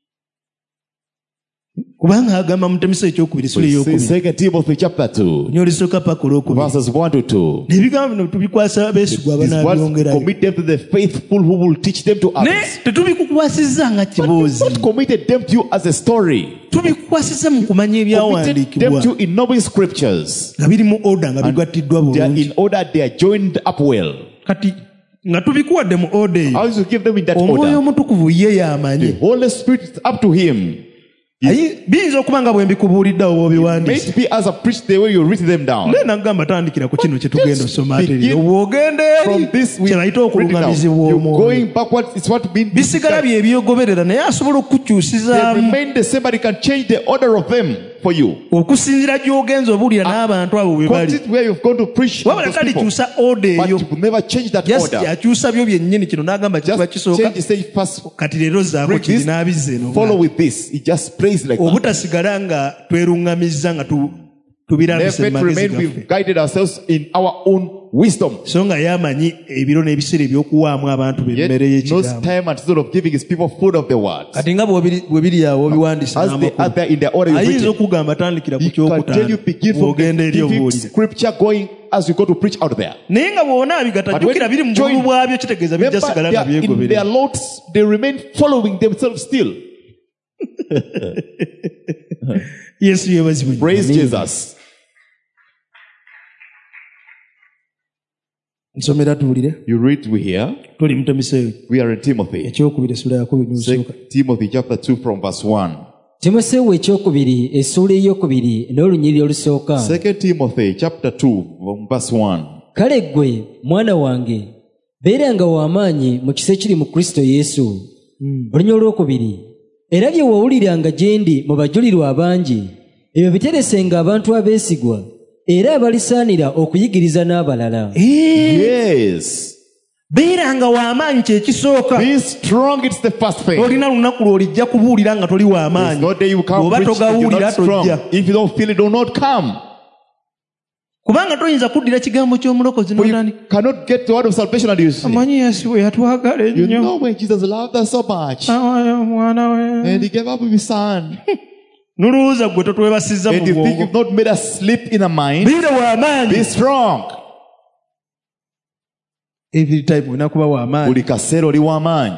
kubanga agamba mu Timoseewo ekyokubiri sula ey'okubiri 2 Timothy chapter 2, onyolisooka paka olwokubiri. verses 1 to 2. n'ebigambo bino tubikwasa abeesigwa These words abanaabyongerayo. commit them to the faithful who will teach them to naye others. tetubikukwasizza nga kiboozi. Not committed them to you as a story. tubikukwasizza mu kumanya Committed them ebyawandiikibwa to in knowing scriptures. nga biri mu oda nga bigattiddwa They are bulungi. in order, they are joined up well. kati nga tubikuwadde mu oda eyo How you give them in that omwoyo order? omutukuvu ye The y'amanyi. Holy Spirit is up to him. biyinza okuba nga bwe mbikubuuliddewo May bw'obiwandiise. it be as I preach the way you write them down. naye nagamba tandikira ku kino kye tugenda Just osoma ate begin rero bw'ogenda From eri this we kye bayita read it now. okulungamizibwa You're omwoyo. going backwards, it's what been bisigala bye ebyogoberera naye asobola They okukukyusizaamu remain the same, but he can change the order of them for you. okusinziira gy'ogenza obuulira n'abantu abo bwe bali. Consider where you've gone to preach to wabula those people. talikyusa oda But eyo you will never change that just order. akyusa byo byennyini kino n'agamba kiba Just kisooka change, say first, kati leero zaako read kiri this, n'abizza eno follow with this. He just prays like that. obutasigala nga tweruŋŋamizza nga tubirambisa Never mu to magezi remain, gaffe. we've guided ourselves in our own wisdom. so nga yamanyi ebiro n'ebiseera eby'okuwaamu abantu be Yet emmere knows y'ekigambo. time and sort of giving his people food of the word. kati nga bwe biri awo obiwandiisa As they are n'amakulu there in the order you've ayinza written, okugamba tandikira ku he can tell you begin kyokutaano from bw'ogenda the eri giving obuwulire. scripture going as you go to preach out there. naye nga bw'ona abigata But when jjukira biri mu you join- bulumu bwabyo kitegeeza bijja Remember, sigala they nga are in their byegoberera. lots, they remain following themselves still. yesu yeebazibwe. Praise Jesus. nsomera tuwulire You read, we hear. tuli mu Timoseewo We are in Timothy. ekyokubiri essula yakubiri n'olusooka. 2 Timothy chapter 2 from verse 1. timoseewo ekyokubiri essuula eyokubiri n'olunyiriri olusooka. 2 Timothy chapter 2 from verse 1. kale ggwe mwana wange beeranga w'amaanyi mu kisa ekiri mu kristo yesu. olunya olwokubiri era bye wawuliranga gye ndi mu bajulirwa abangi ebyo biteresenga abantu abeesigwa era abalisaanira okuyigiriza n'abalala. Yes. beeranga w'amaanyi kye kisooka. Be strong, it's the first thing. tolina lunaku lw'olijja kubuulira nga toli There's w'amaanyi. no day you come bw'oba preach if you're togawulira not strong. tojja. If you don't feel it, do not come. kubanga toyinza kuddira kigambo ky'omulokozi For you n'otandika cannot get the word of salvation and you say, amanyi yesu bwe yatwagala you ennyo know when Jesus loved us so much awayo omwana we and he gave up his son. nolowooza gwe totwebasizza mu And you think bwongo. you've not made us sleep in a mind. beera w'amaanyi. Be strong. every time olina kuba w'amaanyi. Buli kaseera oli w'amaanyi.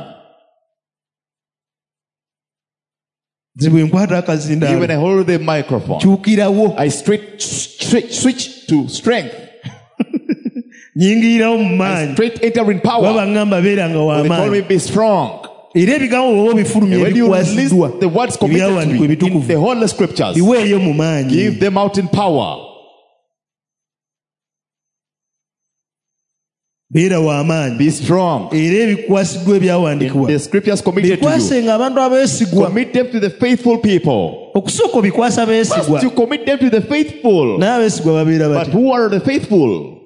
nze bwe nkwata Even akazindaalo I hold the microphone, kyukirawo I switch to strength. nyingirirawo mu I maanyi straight enter in power. baba ngamba beeranga When they call me w'amaanyi be strong. era ebigambo bwoba obifulumya And when you release ebikwasiddwa the words committed to ebyawandiikwa you in ebitukuvu the Holy Scriptures, biweeyo mu maanyi give them out in power. beera w'amaanyi Be strong. era ebikwasiddwa In ebyawandiikibwa the Scriptures committed to you, bikwasenga abantu abeesigwa commit them to the faithful people. okusooka obikwasa abeesigwa First, you commit them to the faithful. naye abeesigwa babeera But bati who are the faithful?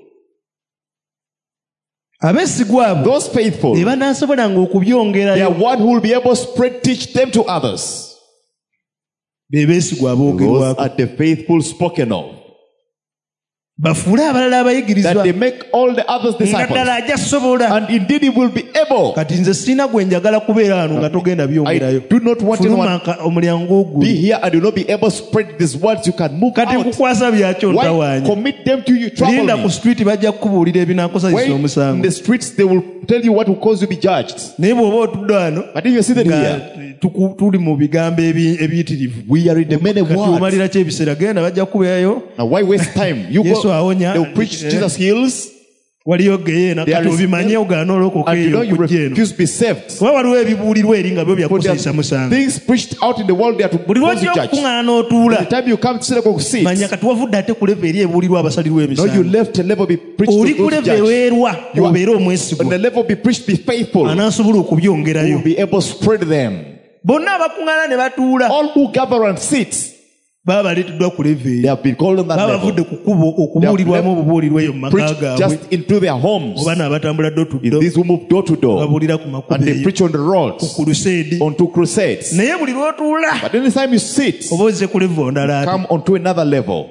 abeesigwa abo Those faithful. be banaasobolanga They okubyongerayo are one who will be able to spread, teach them to others. be beesigwa Those aboogerwako are the faithful spoken of. bafuule abalala That abayigirizwa they make all the others nga disciples. ddala ajja sobola And indeed he will be able. kati nze sirina gwe njagala kubeera wano nga togenda I byongerayo do not want fuluma anyone omulyango be oguli here and will not be able to spread these words. You can move kati out. nkukwasa byaki Why ontawaanya commit them to you? Trouble linda ku me. street bajja kukubuulira ebinaakusanyusa When in omusango the streets they will tell you what will cause you to be judged. naye bw'oba otudde wano But if you're seated nga here, tuli mu bigambo ebiyitirivu we are in the many kati words. omalira ki ebiseera genda bajja kukubeerayo Now why waste time? You Yesu go, awonya. they will preach Jesus heals, waliyo geyeena There kati is- obimanye ogaana olwokoka and you know eyo you okujja eno refuse to be saved. kuba waliwo ebibuulirwa eri nga byo For there byakusanyusa are musango things preached out in the world they are to buli cause lwojja you judge. okukuŋŋaana By otuula the time you come to synagogue seat, manya kati wavudde ate ku leva eri ebuulirwa abasalirwa no, you emisango left a level be preached oli to ku those leva judge. eweerwa You are- obeere On omwesigwa the level be preached, be faithful. anaasobola You okubyongerayo will be able to spread them. bonna abakuŋŋaana ne batuula All who gather and sit, baba baleeteddwa ku leva they eri have been called on that baba level. bavudde ku kkubo okubuulirwamu obubuulirwa eyo mu maka Preach gaabwe just into their homes. oba n'abatambula ddo In tuddo these who move door to door, babuulira ku makubo and they eyo preach on the roads, ku luseedi onto crusades. naye buli lw'otuula But anytime you sit, oba ozze ku leva ondala ate come onto another level.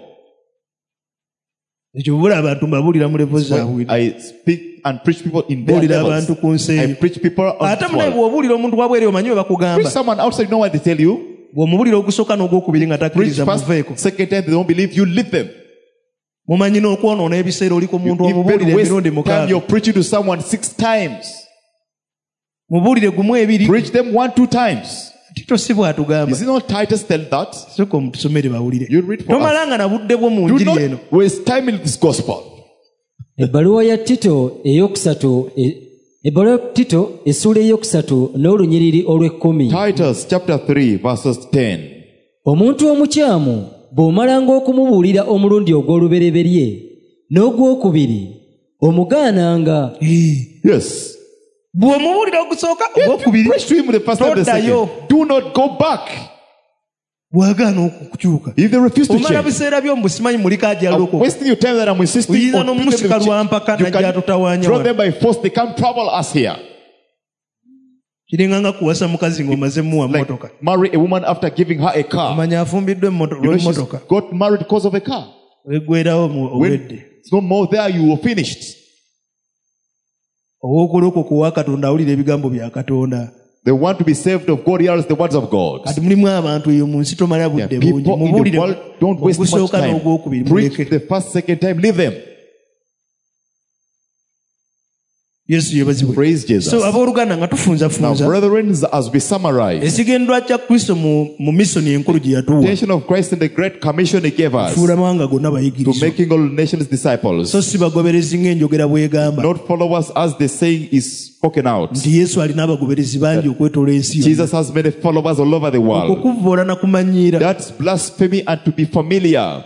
ekyo bubula abantu mbabuulira mu levo zaabwe I speak and preach people in their buulira levels. abantu ku nsi I eyo preach people on ate this munaye world. bw'obuulira omuntu wabwere omanyi we Preach bakugamba someone outside, you know what they tell you? bw'omubuulira ogusooka n'ogwokubiri nga Preach takkiriza first, muveeko second time, they don't believe you, leave them. mumanyi n'okwonoona ebiseera oli ku muntu You omubuulire even emirundi waste time, mukaaga you're preaching to someone 6 times. mubuulire gumu ebiri Preach them 1-2 times. tito si bw'atugamba Is it not Titus tell that? soka omutusomere bawulire You read for us. tomalanga na budde bwo mu Do njiri eno not waste time in this gospel. ebbaluwa ya tito eyokusatu ebbaluwa ya tito essuula eyokusatu n'olunyiriri olw'ekkumi Titus chapter 3 verses 10. omuntu omukyamu bw'omalanga okumubuulira omulundi ogw'olubereberye n'ogwokubiri omugaananga Yes. bw'omubuulira ogusooka If you ogwokubiri preach to him the first time, the Toddayo. second, do not go back. bw'agaana okukyuka If they refuse to omala change, biseera byomu busimanyi muliko I'm ajaloko wasting your time that I'm insisting Uyinza on preaching n'omusika them to lwa change. mpaka You najja can atutawaanya draw wano. them by force. They can't trouble us here. kiringa nga kuwasa mukazi ng'omaze muwa mmotoka Like marry a woman after giving her a car. omanya afumbiddwe You know, she's emmotoka got married because of a car. weggwerawo When owedde it's no more there, you were finished. ow'okulokoka owa katonda awulira ebigambo bya katonda They want to be saved of God, hears the words of God. kati mulimu abantu eyo mu nsi tomala There are budde bungi people in the mubuulire world, don't waste much ogusooka time. n'ogwokubiri Preach muleke the first, second time, leave them. yesu yebazibwe Praise Jesus. so abooluganda nga Now, tufunzafunza brethren, as we summarize, ekigendwa kya kristo mu misoni enkulu gye yatuwa intention of Christ in the great commission he gave us fuula amawanga gonna to bayigiriza making all nations disciples, so si bagoberezi ng'enjogera bw'egamba not followers as the saying is spoken out. nti yesu alina abagoberezi bangi okwetoola ensi yonna Jesus has many followers all over the world. okukuvvoola na kumanyiira That's blasphemy and to be familiar.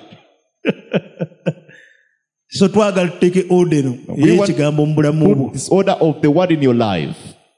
so twagala tuteeke oda eno We want- ey'ekigambo mu bulamu bwo Put this order of the word in your life.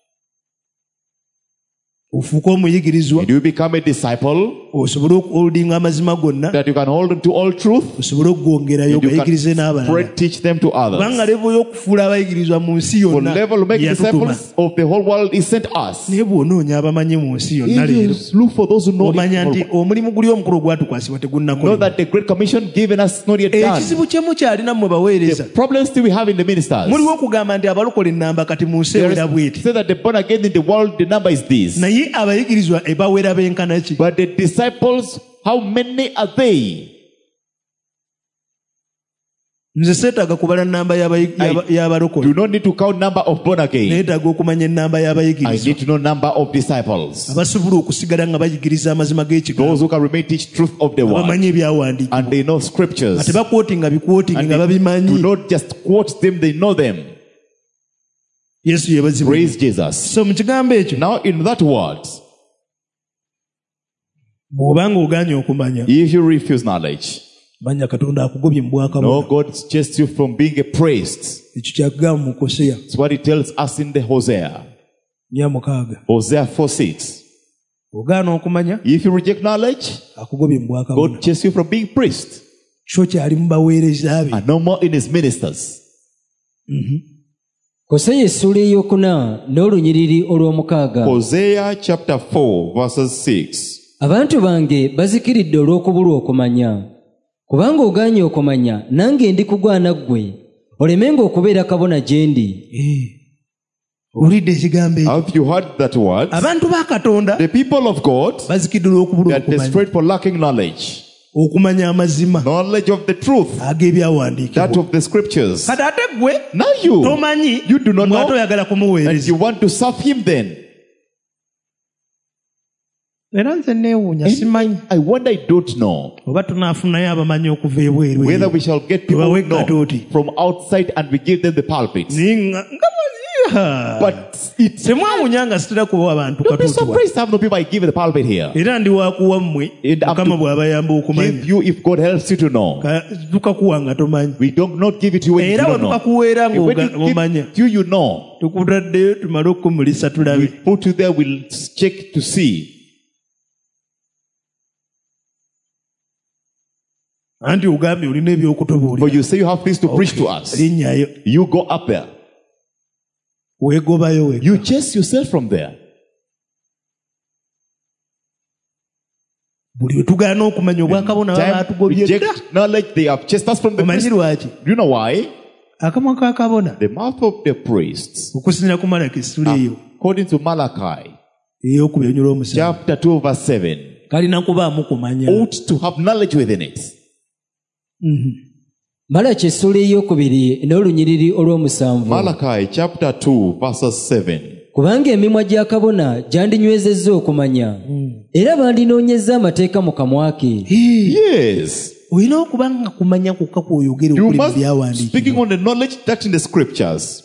ofuuke omuyigirizwa And you become a disciple, osobole okuholdinga amazima gonna that you can hold on to all truth, osobole okugongerayo and you gayigirize can n'abalala spread, teach them to kubanga others. levo y'okufuula abayigirizwa mu nsi For yonna level to make gye yatutuma disciples of the whole world, he sent us. naye bw'onoonya abamanyi mu nsi yonna If you leero look for those who know, omanya it, nti omulimu guli omukulu ogwatukwasibwa know tegunnakolebwa that the great commission given us is not yet done. ekizibu kye mukyalina mmwe baweereza The problem still we have in the ministers. muliwo okugamba nti abalokola ennamba kati mu nsi There ewera is, bweti say that the born again in the world, the number is this. naye abayigirizwa ebawera benkana ki But the disciples, how many are they? nze seetaaga kubala nnamba y'abalokole Do not need to count number of born again. neetaaga okumanya ennamba I y'abayigirizwa need to know number of disciples. abasobola okusigala nga bayigiriza amazima g'ekigambo Those who can remain teach truth of the word. abamanyi ebyawandiikibwa And they know nga scriptures. tebakwotinga bikwotingi And nga they do babimanyi. not just quote them, they know them. Yesu yebazibwa. Praise Jesus. So mu kigambo ekyo Now in that word, bw'obanga ogaanye okumanya if you refuse knowledge, manya Katonda akugobye mu no, bwakabona. God chases you from being a priest. Ekyo kyakugamba mu Koseya That's what he tells us in the Hosea. 6. Hosea 4:6. Ogaana okumanya If you reject knowledge, akugobye mu bwakabona. God chases you from being priest So kyali mu baweereza be. and no more in his ministers. Koseya essula eyokuna n'olunyiriri olw'omukaaga. Hosea chapter 4 verses 6. Abantu bange bazikiridde olw'okubulwa okumanya. Kubanga ogaanye okumanya, nange ndikugwana ggwe, olemenga okubeera kabona gye ndi. Olidde ekigambo ekyo. Have you heard that word? Abantu ba Katonda The people of God, bazikidde olw'okubulwa they are okumanya. desperate for lacking knowledge. Okumanya amazima Knowledge of the truth, that ag'ebyawandiikibwa. of the scriptures. Kati ate ggwe Now you tomanyi do not ng'ate know, oyagala and kumuweereza. you want to serve him then. Era nze neewuunya simanyi I wonder, I don't know oba tunaafunayo abamanyi okuva ebweru whether eyo. we shall get people Tubawe who know katooti. from outside and we give them the pulpit. Naye nga maziya. But it's temwawunya nga sitera kubawa abantu don't be katooti wa. surprised to have no people I give the pulpit here. Era ndi wakuwa mmwe And I'm Mukama to bw'abayamba Give okumanya. you if God helps you to know. Tukakuwa nga tomanyi. We don't not give it to you when you Era do bwe not know. tukakuweera And when you ng'omanya. give it to you, you know. Tukutaddeyo tumale okukumulisa We tulabe. put you there, we'll check to see. Anti ogambye olina For ebyokutubuulira. you say you have things to preach to us. Linnyayo. You go up there. Weegobayo wekka. You chase yourself from there. Buli lwe tugaana okumanya obwakabona baba Time atugobye dda. reject knowledge, they have chased us from the Omanyi priest. lwaki? Do you know why? Akamwa ka kabona The mouth of the priests, okusinira ku Malaki essula eyo according to Malachi, ey'okubiri olw'omusanvu chapter 2, verse 7, kalina kubaamu kumanya. ought to have knowledge within it. Malaki essula eyokubiri n'olunyiriri olw'omusanvu. Malachi chapter 2 verses 7. Kubanga emimwa gya kabona gyandinywezezza okumanya, era bandinoonyezza amateeka mu kamwa ke. Yes. Olina okuba nga kumanya kwokka kw'oyogera You okuli mu must byawandiikibwa. speaking on the knowledge that's in the scriptures.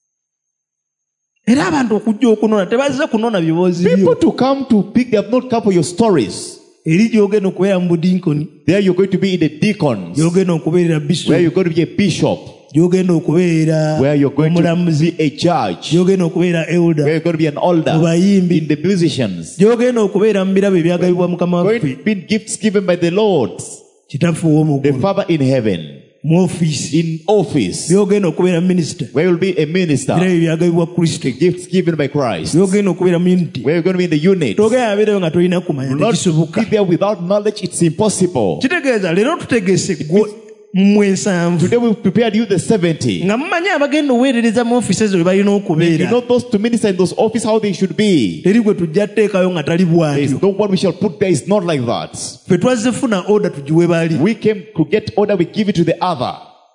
Era abantu okujja okunona tebazze kunona biboozi People byo. to come to pick, they have not come for your stories. Eri gy'ogenda okubeera mu budinkoni, There you're going to be in the deacons, gy'ogenda okubeerera where bishop, you're going to be a bishop, gy'ogenda okubeera where you're going to omulamuzi, be a judge, gy'ogenda okubeera where elder, you're going to be an elder, mu bayimbi, in the musicians, gy'ogenda okubeera mu birabo ebyagabibwa Mukama going waffe to be gifts given by the Lord, kitaffe the ow'omugulu, Father in heaven, mu ofiisi, in office, by'ogenda okubeera minisita, where you'll be a minister, birabo ebyagabibwa Kristo, the gifts given by Christ, by'ogenda okubeera mu unity. where you're going to be in the unit. Togenda abeerayo nga tolina kumanya, Not tekisoboka. be there without knowledge, it's impossible. Kitegeeza leero tutegese gwe mmwe 7 Today we prepared you the 70. nga mumanyi abagenda oweerereza mu ofisi ezo bwe balina You okubeera. know those to minister in those offices, how they should be. Teri gwe tujja teekayo nga tali There is bw'atyo. no one we shall put there. It's not like that. Ffe twazze funa order tugiwe bali. We came to get order, we give it to the other.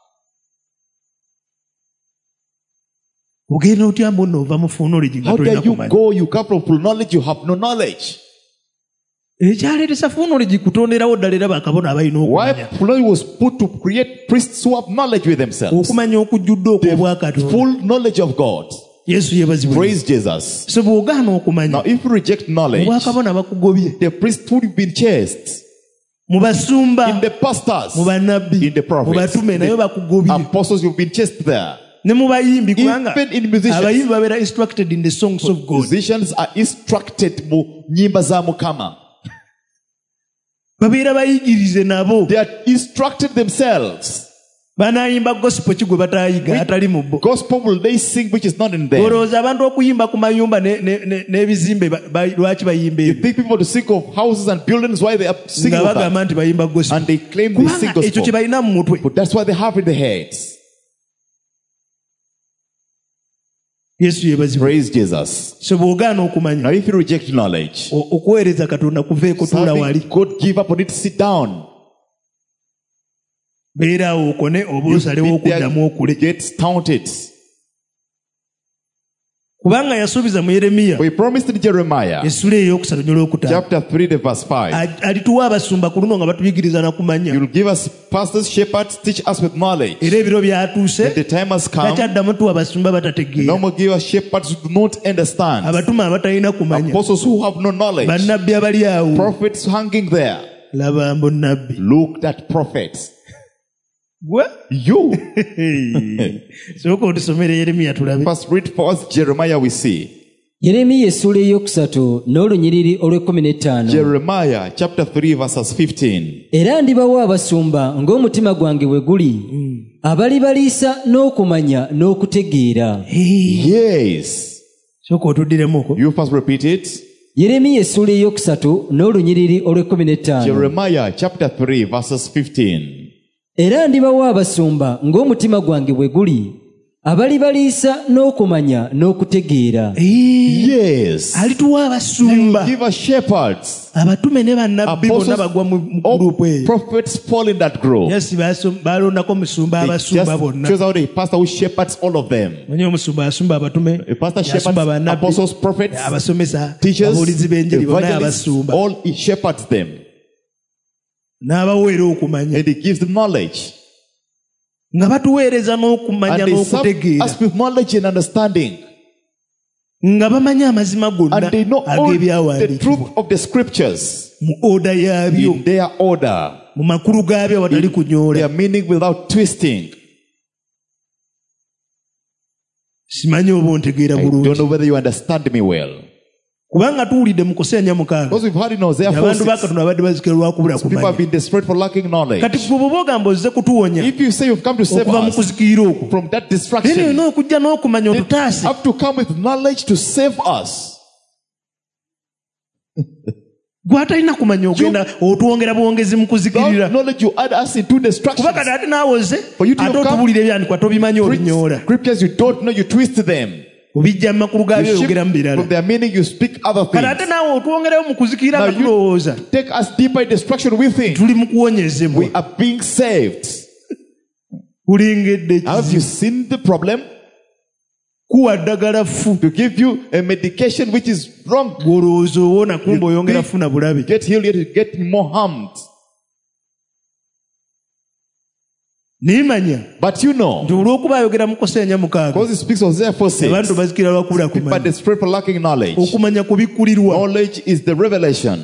Ogenda otya mbona ova mu knowledge nga How tolina dare you kumanya. go? You come from full knowledge, you have no knowledge. Ekyaleetesa knowledge kutonderawo ddala era bakabona abalina Why okumanya. full knowledge was put to create priests who have knowledge with themselves. Okumanya okujjudde okw'obwa Katonda. Full knowledge of God. Yesu yeebazibwe. Praise Jesus. So bw'ogaana okumanya, Now, if you reject knowledge, obwakabona bakugobye. the priesthood have been chased. Mu basumba, In the pastors, mu bannabbi, in the mu prophets, batume nayo bakugobye. apostles, you've been chased there. Ne mu bayimbi kubanga Even in musicians. abayimbi babeera instructed in the songs of God. Musicians are instructed mu nyimba za Mukama. Babeera bayigirize nabo. They are instructed themselves. Banaayimba gospel ki gwe bataayiga atali mu bo. Gospel will they sing which is not in them. Olowooza abantu okuyimba ku mayumba n'ebizimbe lwaki bayimba You ebyo? think people to sing of houses and buildings, why they are singing Nga of that? bagamba nti bayimba gospel. And they claim they sing Kubanga ekyo kye gospel. balina mu mutwe. But that's what they have in their heads. Yesu yeebazibwe. Praise Jesus. So bw'ogaana Now okumanya, if you reject knowledge, okuweereza Katonda kuveeko tuula wali. serving God, give up on it, sit down. beerawo okone oba osalewo okuddamu okule. get stunted. Kubanga yasuubiza mu Yeremiya For he promised in Jeremiah, essula ey'okusatu n'olwokutaano chapter 3, the verse 5, alituwa abasumba ku luno nga batuyigiriza na kumanya. you'll give us pastors, shepherds, teach us with knowledge. Era ebiro byatuuse The time has come. takyaddamu tuwa abasumba batategeera, No more give us shepherds who do not understand. abatuma abatalina kumanya, Apostles who have no knowledge. bannabbi abali awo. Prophets hanging there. Laba mbonnabbi Look at prophets. gwe You. sooka otusomere Yeremiya tulabe. First read for us Jeremiah we see. yeremiya essula eyokusatu n'olunyiriri olw'ekumi n'ettaano. Jeremiah chapter 3 verses 15. Era ndibawa abasumba ng'omutima gwange bwe guli, abalibaliisa n'okumanya n'okutegeera. Yes. Sooka otuddiremuko. You first repeat it. yeremiya essula eyokusatu n'olunyiriri olw'ekumi n'ettaano. Jeremiah chapter 3 verses 15. Era ndibawa abasumba ng'omutima gwange bwe guli, abalibaliisa n'okumanya n'okutegeera. Yes. Alituwa abasumba, Give us shepherds. abatume ne bannabbi bonna bagwa mu gurupu All eyo. prophets fall in that group. Yes, balondako musumba They abasumba just bonna. chose out a pastor who shepherds all of them. Manyi omusumba asumba abatume, A pastor shepherds asumba bannabbi, apostles, prophets, abasomesa, teachers, ababuulizi b'enjiri bonna evangelists, abasumba. all he shepherds them. N'abaweera okumanya. And he gives them knowledge. Nga batuweereza n'okumanya And they serve n'okutegeera. us with knowledge and understanding. Nga bamanya amazima gonna And they know all the ag'ebyawandiikibwa truth of the scriptures mu oda yaabyo, in their order, mu makulu gaabyo awatali kunyoola. their meaning without twisting. Simanyi oba ontegeera I don't bulungi. know whether you understand me well. Kubanga tuwulidde mu Koseya 6 Because we've heard in Hosea abantu 4:6, ba Katonda babadde bazikira lwa kubula people have kumanya. been destroyed for lacking knowledge. Kati gwe bw'oba ogamba ozze kutuwonya If you say you've come to save okuva mu us kuzikiira okwo, from that naye destruction, olina okujja n'okumanya you otutaase. have to come with knowledge to save us. Gwe atalina kumanya ogenda otwongera bwongezi mu kuzikirira. Without knowledge, you add us into destruction. Kuba kati ate naawe ozze For you to ate have come- otubuulira ebyandikwa tobimanyi obinyoola. Scriptures you don't know, you twist them. Obijja mu makulu gaabyo You shift oyogera mu from birala. their meaning, you speak other Kati ate things. naawe otwongerayo mu kuzikirira Now nga tulowooza Take us deeper in destruction with him. tuli mu kuwonyezebwa. We are being saved. Kulengedde Have you ekizibu. seen the problem? Kuwa ddagala ffu. To give you a medication which is wrong. Gw'olowooza owona kumbe oyongera funa bulabe. Get healed, yet you get more harmed. Nimanya But you know, nti olw'okuba ayogera mu Koseya 6 because it speaks of Hosea abantu 4:6, bazikira lwa kubula people are kumanya. destroyed for lacking knowledge. Okumanya kubikkulirwa. Knowledge is the revelation.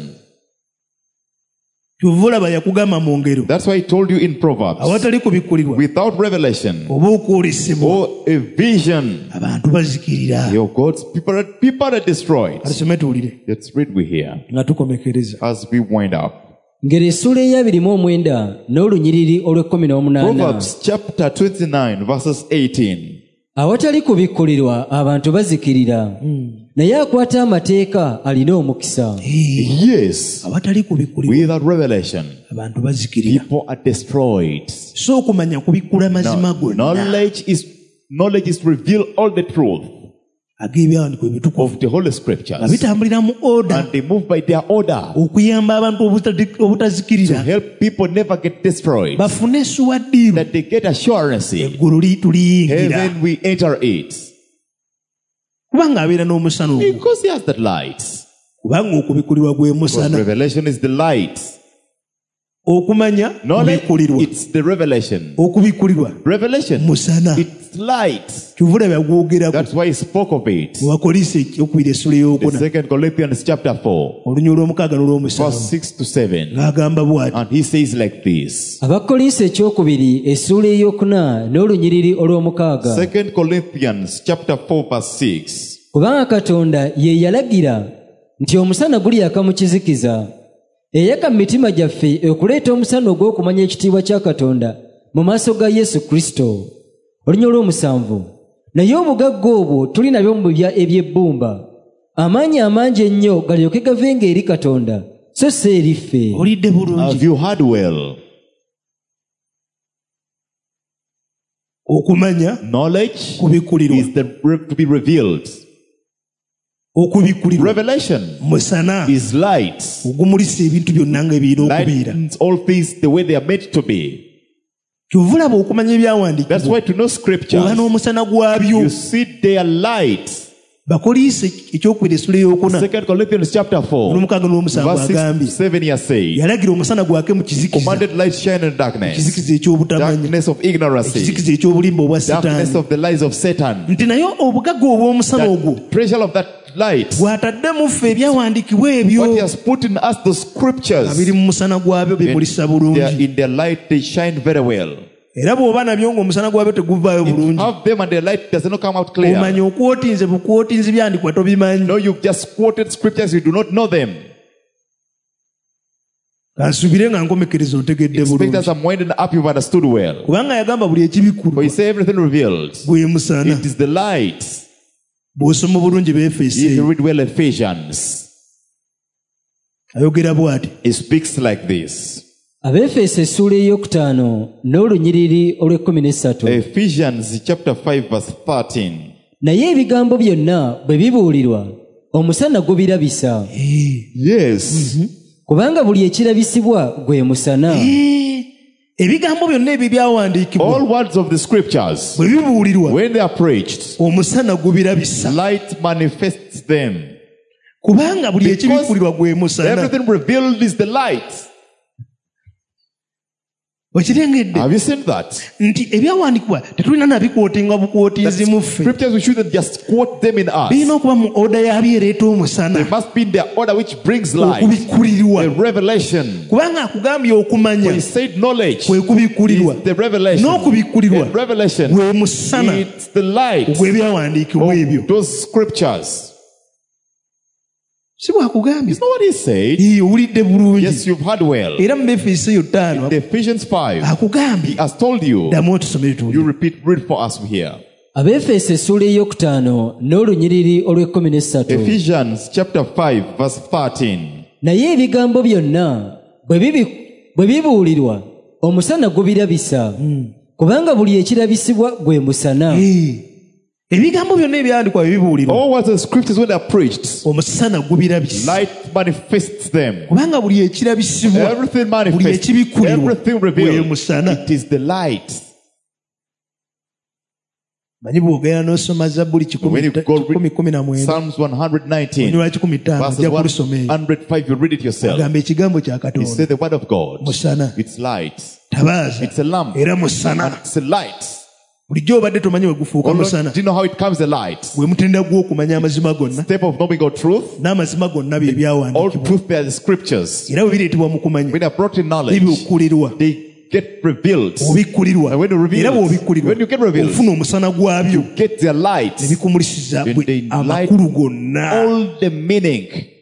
Kyova olaba yakugamba mu ngero. That's why I told you in Proverbs, Awatali kubikkulirwa without revelation oba okwolesebwa or a vision, abantu bazikirira. your God's people are destroyed. Tusome tuwulire Let's read we here nga tukomekereza. as we wind up. ngero essula eya 29 n'olunyiriri olw'ekumi n'omunaana. Proverbs chapter 29 verses 18. Awatali kubikkulirwa abantu bazikirira, naye akwata amateeka alina omukisa. Yes, Awatali kubikkulirwa without revelation, abantu bazikirira. people are destroyed. So okumanya kubikkula mazima gonna Knowledge is to reveal all the truth ag'ebyawandiikwa ebitukuvu of the Holy nga Scriptures, bitambulira mu oda and they move by their order okuyamba abantu to obutazikirira help people never get destroyed, bafune essuwaddiiru that they get assurance. eggulu tuliyingira Heaven we enter it kubanga abeera n'omusana ogwo because he has that light. kubanga okubikkulirwa gwe Because musana revelation is the light. okumanya Knowledge, kubikkulirwa it's the revelation. okubikkulirwa Revelation, musana it's light. kyovula byagwogerako That's why he spoke of it. mu Bakolisi ekyokubiri essula The ey'okuna 2 Corinthians chapter 4, olunya olw'omukaaga verse n'olw'omusanvu 6 to 7. ng'agamba bw'ati And he says like this. Abakolinso ekyokubiri essula ey'okuna n'olunyiriri olw'omukaaga. 2 Corinthians chapter 4 verse 6. Kubanga Katonda ye yalagira nti omusana guliyaka mu kizikiza, eyaka mu mitima gyaffe okuleeta omusana ogw'okumanya ekitiibwa kya Katonda mu maaso ga Yesu Kristo. Olunya olw'omusanvu. Naye obugagga obwo tuli nabyo mu bibya eby'ebbumba, amaanyi amangi ennyo galyoke gavenga eri Katonda so si eri ffe. olidde bulungi Have you heard well? okumanya Knowledge kubikkulirwa is to be revealed. okubikkulirwa Revelation musana is light. ogumulisa ebintu byonna ng'ebiira okubeera Lightens all things the way they are meant to be. kyovulaba okumanya ebyawandiikibwa That's why to know oba scriptures, n'omusana gwabyo. you see their light. Bakoliise ekyokubiri essula ey'okuna 2 Corinthians chapter 4, n'omukaaga n'omusanvu verse agambye 7 here says, yalagira omusana gwake mu kizikiza, commanded light shine in darkness, ekizikiza eky'obutamanya, darkness of ignorance, ekizikiza eky'obulimba obwa darkness Setaani. of the lies of Satan. Nti naye obugagga obw'omusana ogwo That treasure of that light, bw'atadde mu ffe ebyawandiikibwa ebyo what he has put in us, the scriptures, abiri mu musana gwabyo bimulisa bulungi. in their light they shine very well. Era bw'oba nabyo ng'omusana gwabyo teguvaayo bulungi, Have them and their light does not come out clear. omanya okwotinze bukwotinzi byandikwa tobimanyi. No, you've just quoted scriptures, you do not know them. Kansubire nga nkomekereza otegedde Expect bulungi. as I'm winding up, you've understood well. Kubanga yagamba buli For ekibikulwa he said everything revealed. gwe musana. It is the light. Bw'osoma bulungi Befeso If you read well Ephesians, ayogera bw'ati. it speaks like this. Abefeso essula ey'okutaano n'olunyiriri olw'ekumi Ephesians chapter 5 verse 13. naye ebigambo byonna bwe bibuulirwa omusana gubirabisa, Yes. kubanga buli ekirabisibwa gwe musana. Ebigambo byonna ebyo byawandiikibwa All words of the scriptures, bwe bibuulirwa when they are preached, omusana gubirabisa, light manifests them. kubanga buli Because ekibikulirwa gwe musana. Everything revealed is the light. Okirengedde Have you seen that? nti ebyawandiikibwa tetulina nabikwotinga bukwotinzi mu ffe, Scriptures, we shouldn't just quote them in us. birina okuba mu oda yabyo ereeta They omusana, must be in their order which brings light. okubikulirirwa. A revelation. Kubanga akugambye okumanya When he said knowledge, kwe kubikulirirwa, is the revelation. n'okubikulirirwa A revelation. gwe musana It's the light ogw'ebyawandiikibwa ebyo. of those scriptures. Si bwakugambye? It's not what he said. Owulidde bulungi. Yes, you've heard well. Era mu Befeso 5 The Ephesians 5, akugambye, he has told you. ddamu otusomere You tuwulire. read for us here. Abefeso essula ey'okutaano n'olunyiriri olw'ekumi Ephesians chapter 5 verse 13. naye ebigambo byonna bwe bibuulirwa omusana gubirabisa, kubanga buli ekirabisibwa gwe musana. Ebigambo byonna ebyawandiikibwa bwe bibuulirwa All words of scriptures when they are preached, omusana gubirabisa, light manifests them. kubanga buli ekirabisibwa Everything buli manifests. ekibikulirwa Everything gwe revealed. musana. It is the light. Manyi bw'ogenda n'osoma Zabbuli When you go read 19 Psalms 119, olwa 15 verses ojja kulusoma eyo. 105, you read it yourself. Agamba ekigambo kya It Katonda says the word of God. musana, It's light. tabaaza It's a lamp. era And musana. it's a light. Bulijjo obadde tomanyi we gufuuka Oh Lord, musana, do you know how it comes a light? gwe mutenda gw'okumanya amazima gonna, Step of knowing God truth. n'amazima gonna bye All byawandiikibwa, truth, they are the scriptures. era bwe bireetebwa mu kumanya When they are brought in knowledge, bibukulirwa, they get revealed. obikkulirwa, And when you reveal era it, bw'obikkulirwa when you get revealed, ofuna omusana gwabyo get their light. ne bikumulisiza When bwe they light amakulu gonna. all the meaning.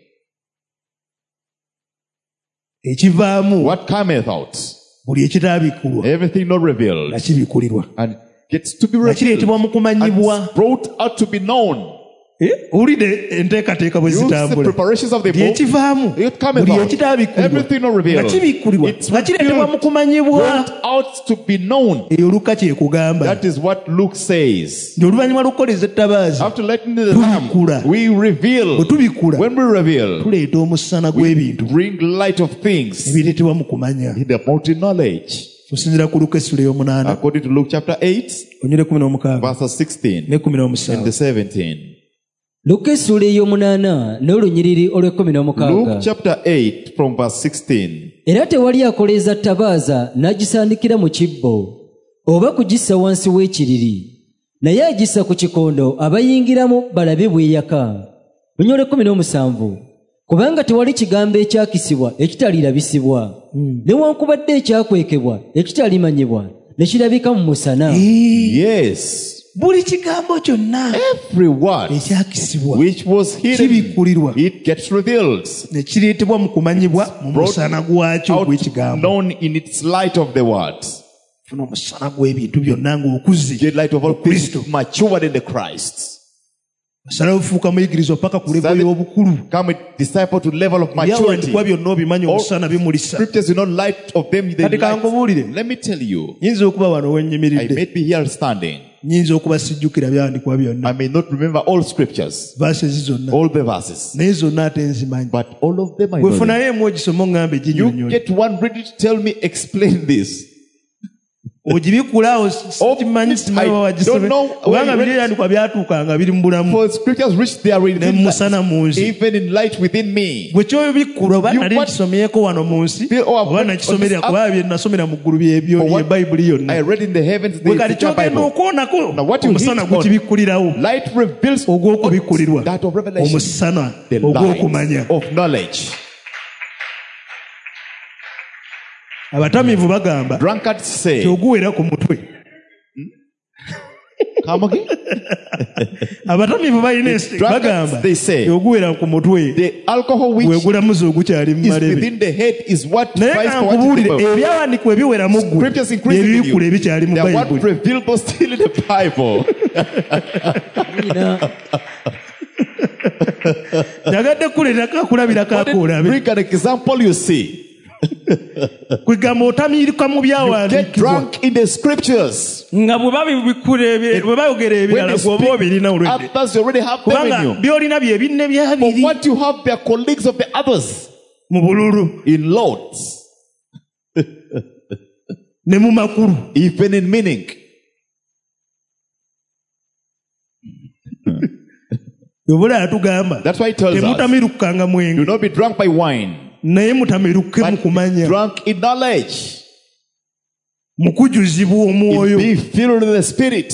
Ekivaamu What cometh out? buli ekitaabikulwa Everything not revealed. nga kibikulirwa, And gets to be nga revealed. kireetebwa mu And kumanyibwa. it's brought out to be known. Owulidde enteekateeka bwe Use the zitambula. preparations of the Buli book. ekivaamu It cometh buli out. ekitaabikulirwa Everything not nga revealed. kibikkulirwa, It's nga kireetebwa mu revealed. kumanyibwa. Brought out to be known. Eyo Luka kyekugamba That is what Luke says. nti oluvannyuma lw'okukoleza ettabaaza After lighting the Tubikula. lamp, we reveal. bwe tubikula When we reveal, tuleeta omusana we gw'ebintu bring light of things ebireetebwa mu kumanya. in the multi knowledge. Tusinzira ku Luka essula ey'omunaana According to Luke chapter 8, onyole 16 verses 16 ne and 17. the 17. Luka essula ey'omunaana n'olunyiriri olw'ekumi Luke n'omukaaga chapter 8 from verse 16. era tewali akoleeza ttabaaza n'agisandikira mu kibbo oba kugissa wansi w'ekiriri, naye agissa ku kikondo abayingiramu balabe bw'eyaka. Lunyolo 17. Kubanga tewali kigambo ekyakisibwa ekitalirabisibwa, newankubadde ekyakwekebwa ekitalimanyibwa ne kirabika mu musana. Yes. Buli kigambo kyonna Every word ekyakisibwa which was hidden, kibikkulirwa it gets revealed. ne kireetebwa mu kumanyibwa mu Brought musana gwakyo out ogw'ekigambo. known in its light of the word. Funa omusana gw'ebintu byonna ng'okuze Get light of all things Kristo. matured in the Christ. osala ofuuka muyigirizwa paka ku levo Study- y'obukulu. Come a disciple to level of maturity. Ebyawandiikibwa byonna obimanya omusana bimulisa. Scriptures, you know, light of them. They Kati kankubuulire, Let me tell you, nyinza okuba wano I wennyimiridde, may be here standing. nyinza okuba sijjukira byawandiikibwa byonna I may not remember all scriptures, vaasezi zonna, all the verses, naye zonna ate nzimanyi. but all of them I know. them. Wefunayo emu ogisoma oŋŋambe You ginyonyole. get one, read it, tell me, explain this. ogibikulawo simanyi I simanyi don't wagisome know kubanga where you byeyandikwa byatuukanga biri mu bulamu For scriptures reach there ne in musana mu nsi even in light within me. bwe kyobikkula oba You nali what- nkisomyeko wano mu nsi Feel, oh, I've oba read nakisomera on this kubanga bye nasomera mu ggulu byebyo For what ye bayibuli I yonna read in the heavens, bwe the kati entire kyogenda Bible. okwonako Now what you omusana hit on, gukibikkulirawo light reveals ogw'okubikkulirwa that of revelation, omusana the ogw'okumanya light of knowledge. abatamiivu bagamba Drunkards say, kyoguwera ku mutwe come again? abatamiivu balina bagamba they say, oguwera ku mutwe The alcohol which wegulamuza ogukyali mu is malebe within the head is what naye fights for what is kankubuulire in the Bible. ebyawandiikibwa ebiwera mu ggulu Scriptures increasing in ebibikkula you. ebikyali mu They are what bayibuli revealed was still in the Bible. nyagadde kulabirako What akolabe bring an example you see. kwegamba otamiirika mu Get byawandiikibwa drunk in the scriptures. nga bwe bayogera ebirala When they gwoba obirina speak, olwedde others you already have them kubanga in you. byolina bye binne For byabiri what you have, they are colleagues of the others mu bululu in loads, ne mu makulu even in meaning. yobula yatugamba That's why he tells us, temutamirukkanga do mwenge not be drunk by wine, naye mutamirukke mu but kumanya be drunk in knowledge. mu kujuzibwa omwoyo Be filled with the Spirit.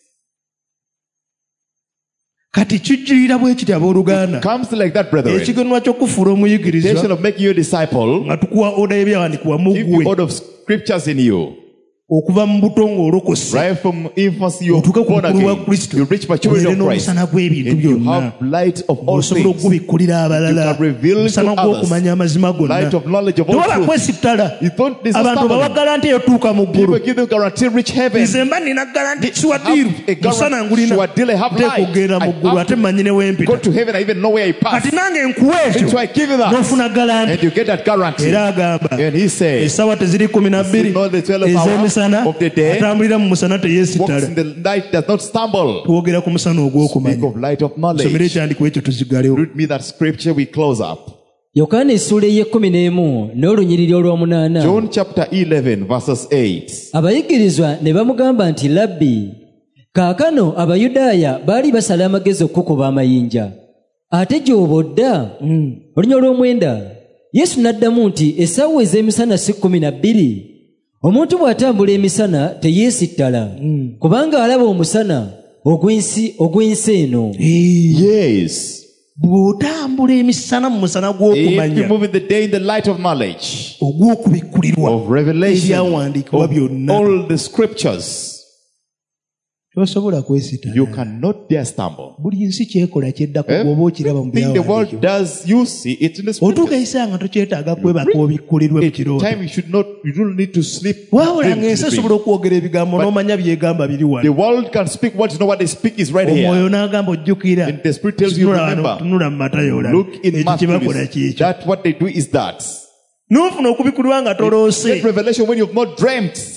kati kijjirira bwe kiti abooluganda Comes like that, brethren. ekigenwa ky'okufuula The omuyigiriza intention of making you a disciple, nga tukuwa oda y'ebyawandiikibwa mu give you ggwe all of scriptures in you. okuva mu buto ng'olokose Right from infancy, you're otuuke ku born bukulu bwa again. kristo You reach maturity obeere of Christ. n'omusana gw'ebintu And you byonna have light of all osobola things. okubikkulira abalala You can reveal to omusana others gw'okumanya amazima gonna light of knowledge of all tewaba truth. kwesittala You don't this is abantu stubborn. bawa garanti eyotuuka mu ggulu People give them guarantee reach heaven. nze mba nina garanti Have siwadiiru a musana guarantee. ngulina Sure, I have nteeka light. okugenda mu I ggulu have ate to manyine Go wempita to heaven, I even know where I pass. kati nange nkuwa And so ekyo I give you that. n'ofuna garanti And you get that guarantee. era agamba And he says, essaawa teziri 12 know the 12th hour ez'emisana of the day, atambulira mu musana walks teyeesittala in the light, does not stumble. twogera ku musana Speak ogw'okumanya of light of somera knowledge. ekyandikwa ekyo tuzigalewo Read me that scripture, we close up. yokaana essuula ey'e11 n'olunyiriri olw'omunaana John chapter 11, verses 8. abayigirizwa ne bamugamba nti labbi kaakano abayudaaya baali basala amagezi okukuba amayinja ate gy'oba odda olunya olw'omwenda yesu n'addamu nti essaawa ez'emisana si 12 omuntu bw'atambula emisana teyeesittala kubanga alaba omusana ogw'ensi eno Yes. bw'otambula emisana mu musana If you gw'okumanya move in the day in the light of knowledge, ogw'okubikkulirwa of revelation, ebyawandiikibwa of byonna all the scriptures, tosobola kwesittala you cannot dare stumble. buli nsi kyekola kyeddako bw'oba okiraba mu Everything the world byawandiikibwa does, you see it in the otuuka scriptures. ekiseera nga tokyetaaga kwebaka obikkulirwe mu At kirooto time you don't need to sleep. wabula dream ng'ensi to dream. esobola okwogera ebigambo n'omanya byegamba biri The wano world can speak what you know what they speak is right here. omwoyo n'agamba ojjukira And the Spirit tells you, tunula wano, remember. tunula mu matayo olaba Look in ekyo Matthew. kyebakola kyekyo That what they do is that. n'ofuna okubikkulirwa nga toloose Get revelation when you've not dreamt.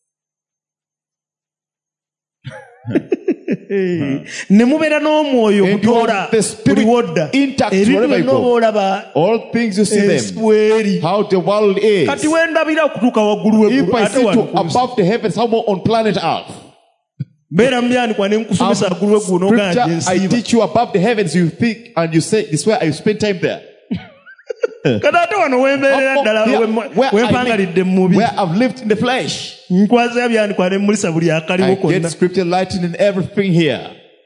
ne mubeera n'omwoyo And you gutoola have the Spirit buli wodda intact ebintu wherever you byonna go. oba olaba All things you see ensi them. bw'eri How the world is. kati wendabira okutuuka waggulu If w'eggulu I ate see wano to ku nsi above the heavens, how more on planet Earth? mbeera mu byanikwa ne nkusomesa waggulu w'eggulu n'ogamba Scripture, gye I nsiiba teach you above the heavens, you think, and you say, this way I spend time there. kati ate wano wembeerera ddala Here, wempangalidde mu mubiri where I've lived in the flesh. nkwaza byanikwa ne mulisa buli akaliwo I konna get scripture lighting in everything here.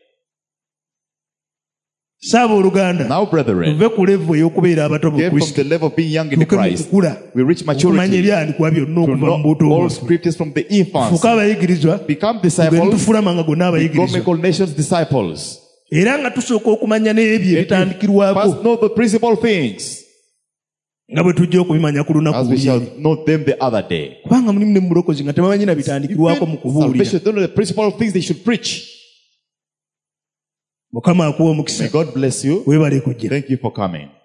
saaba oluganda Now, brethren, tuve ku levo ey'okubeera abato mu get from kristo the level of being young in tuke mu Christ. kukula We reach okumanya maturity ebyandikwa byonna to okuva mu know buto all bwaffe scriptures from the infancy. fuka abayigirizwa Become tugende disciples. tufuula amanga gonna Go abayigirizwa make all nations disciples. era nga tusooka okumanya n'ebyo ebitandikirwako First know the principal things, nga bwe tujja okubimanya ku lunaku as we shall luli know them the other day. kubanga mulimu ne mulokozi nga tebamanyi na bitandikirwako mu Even kubuulira salvation, don't know the principal things they should preach. mukama akuwa omukisa May God bless you. weebale kujja Thank you for coming.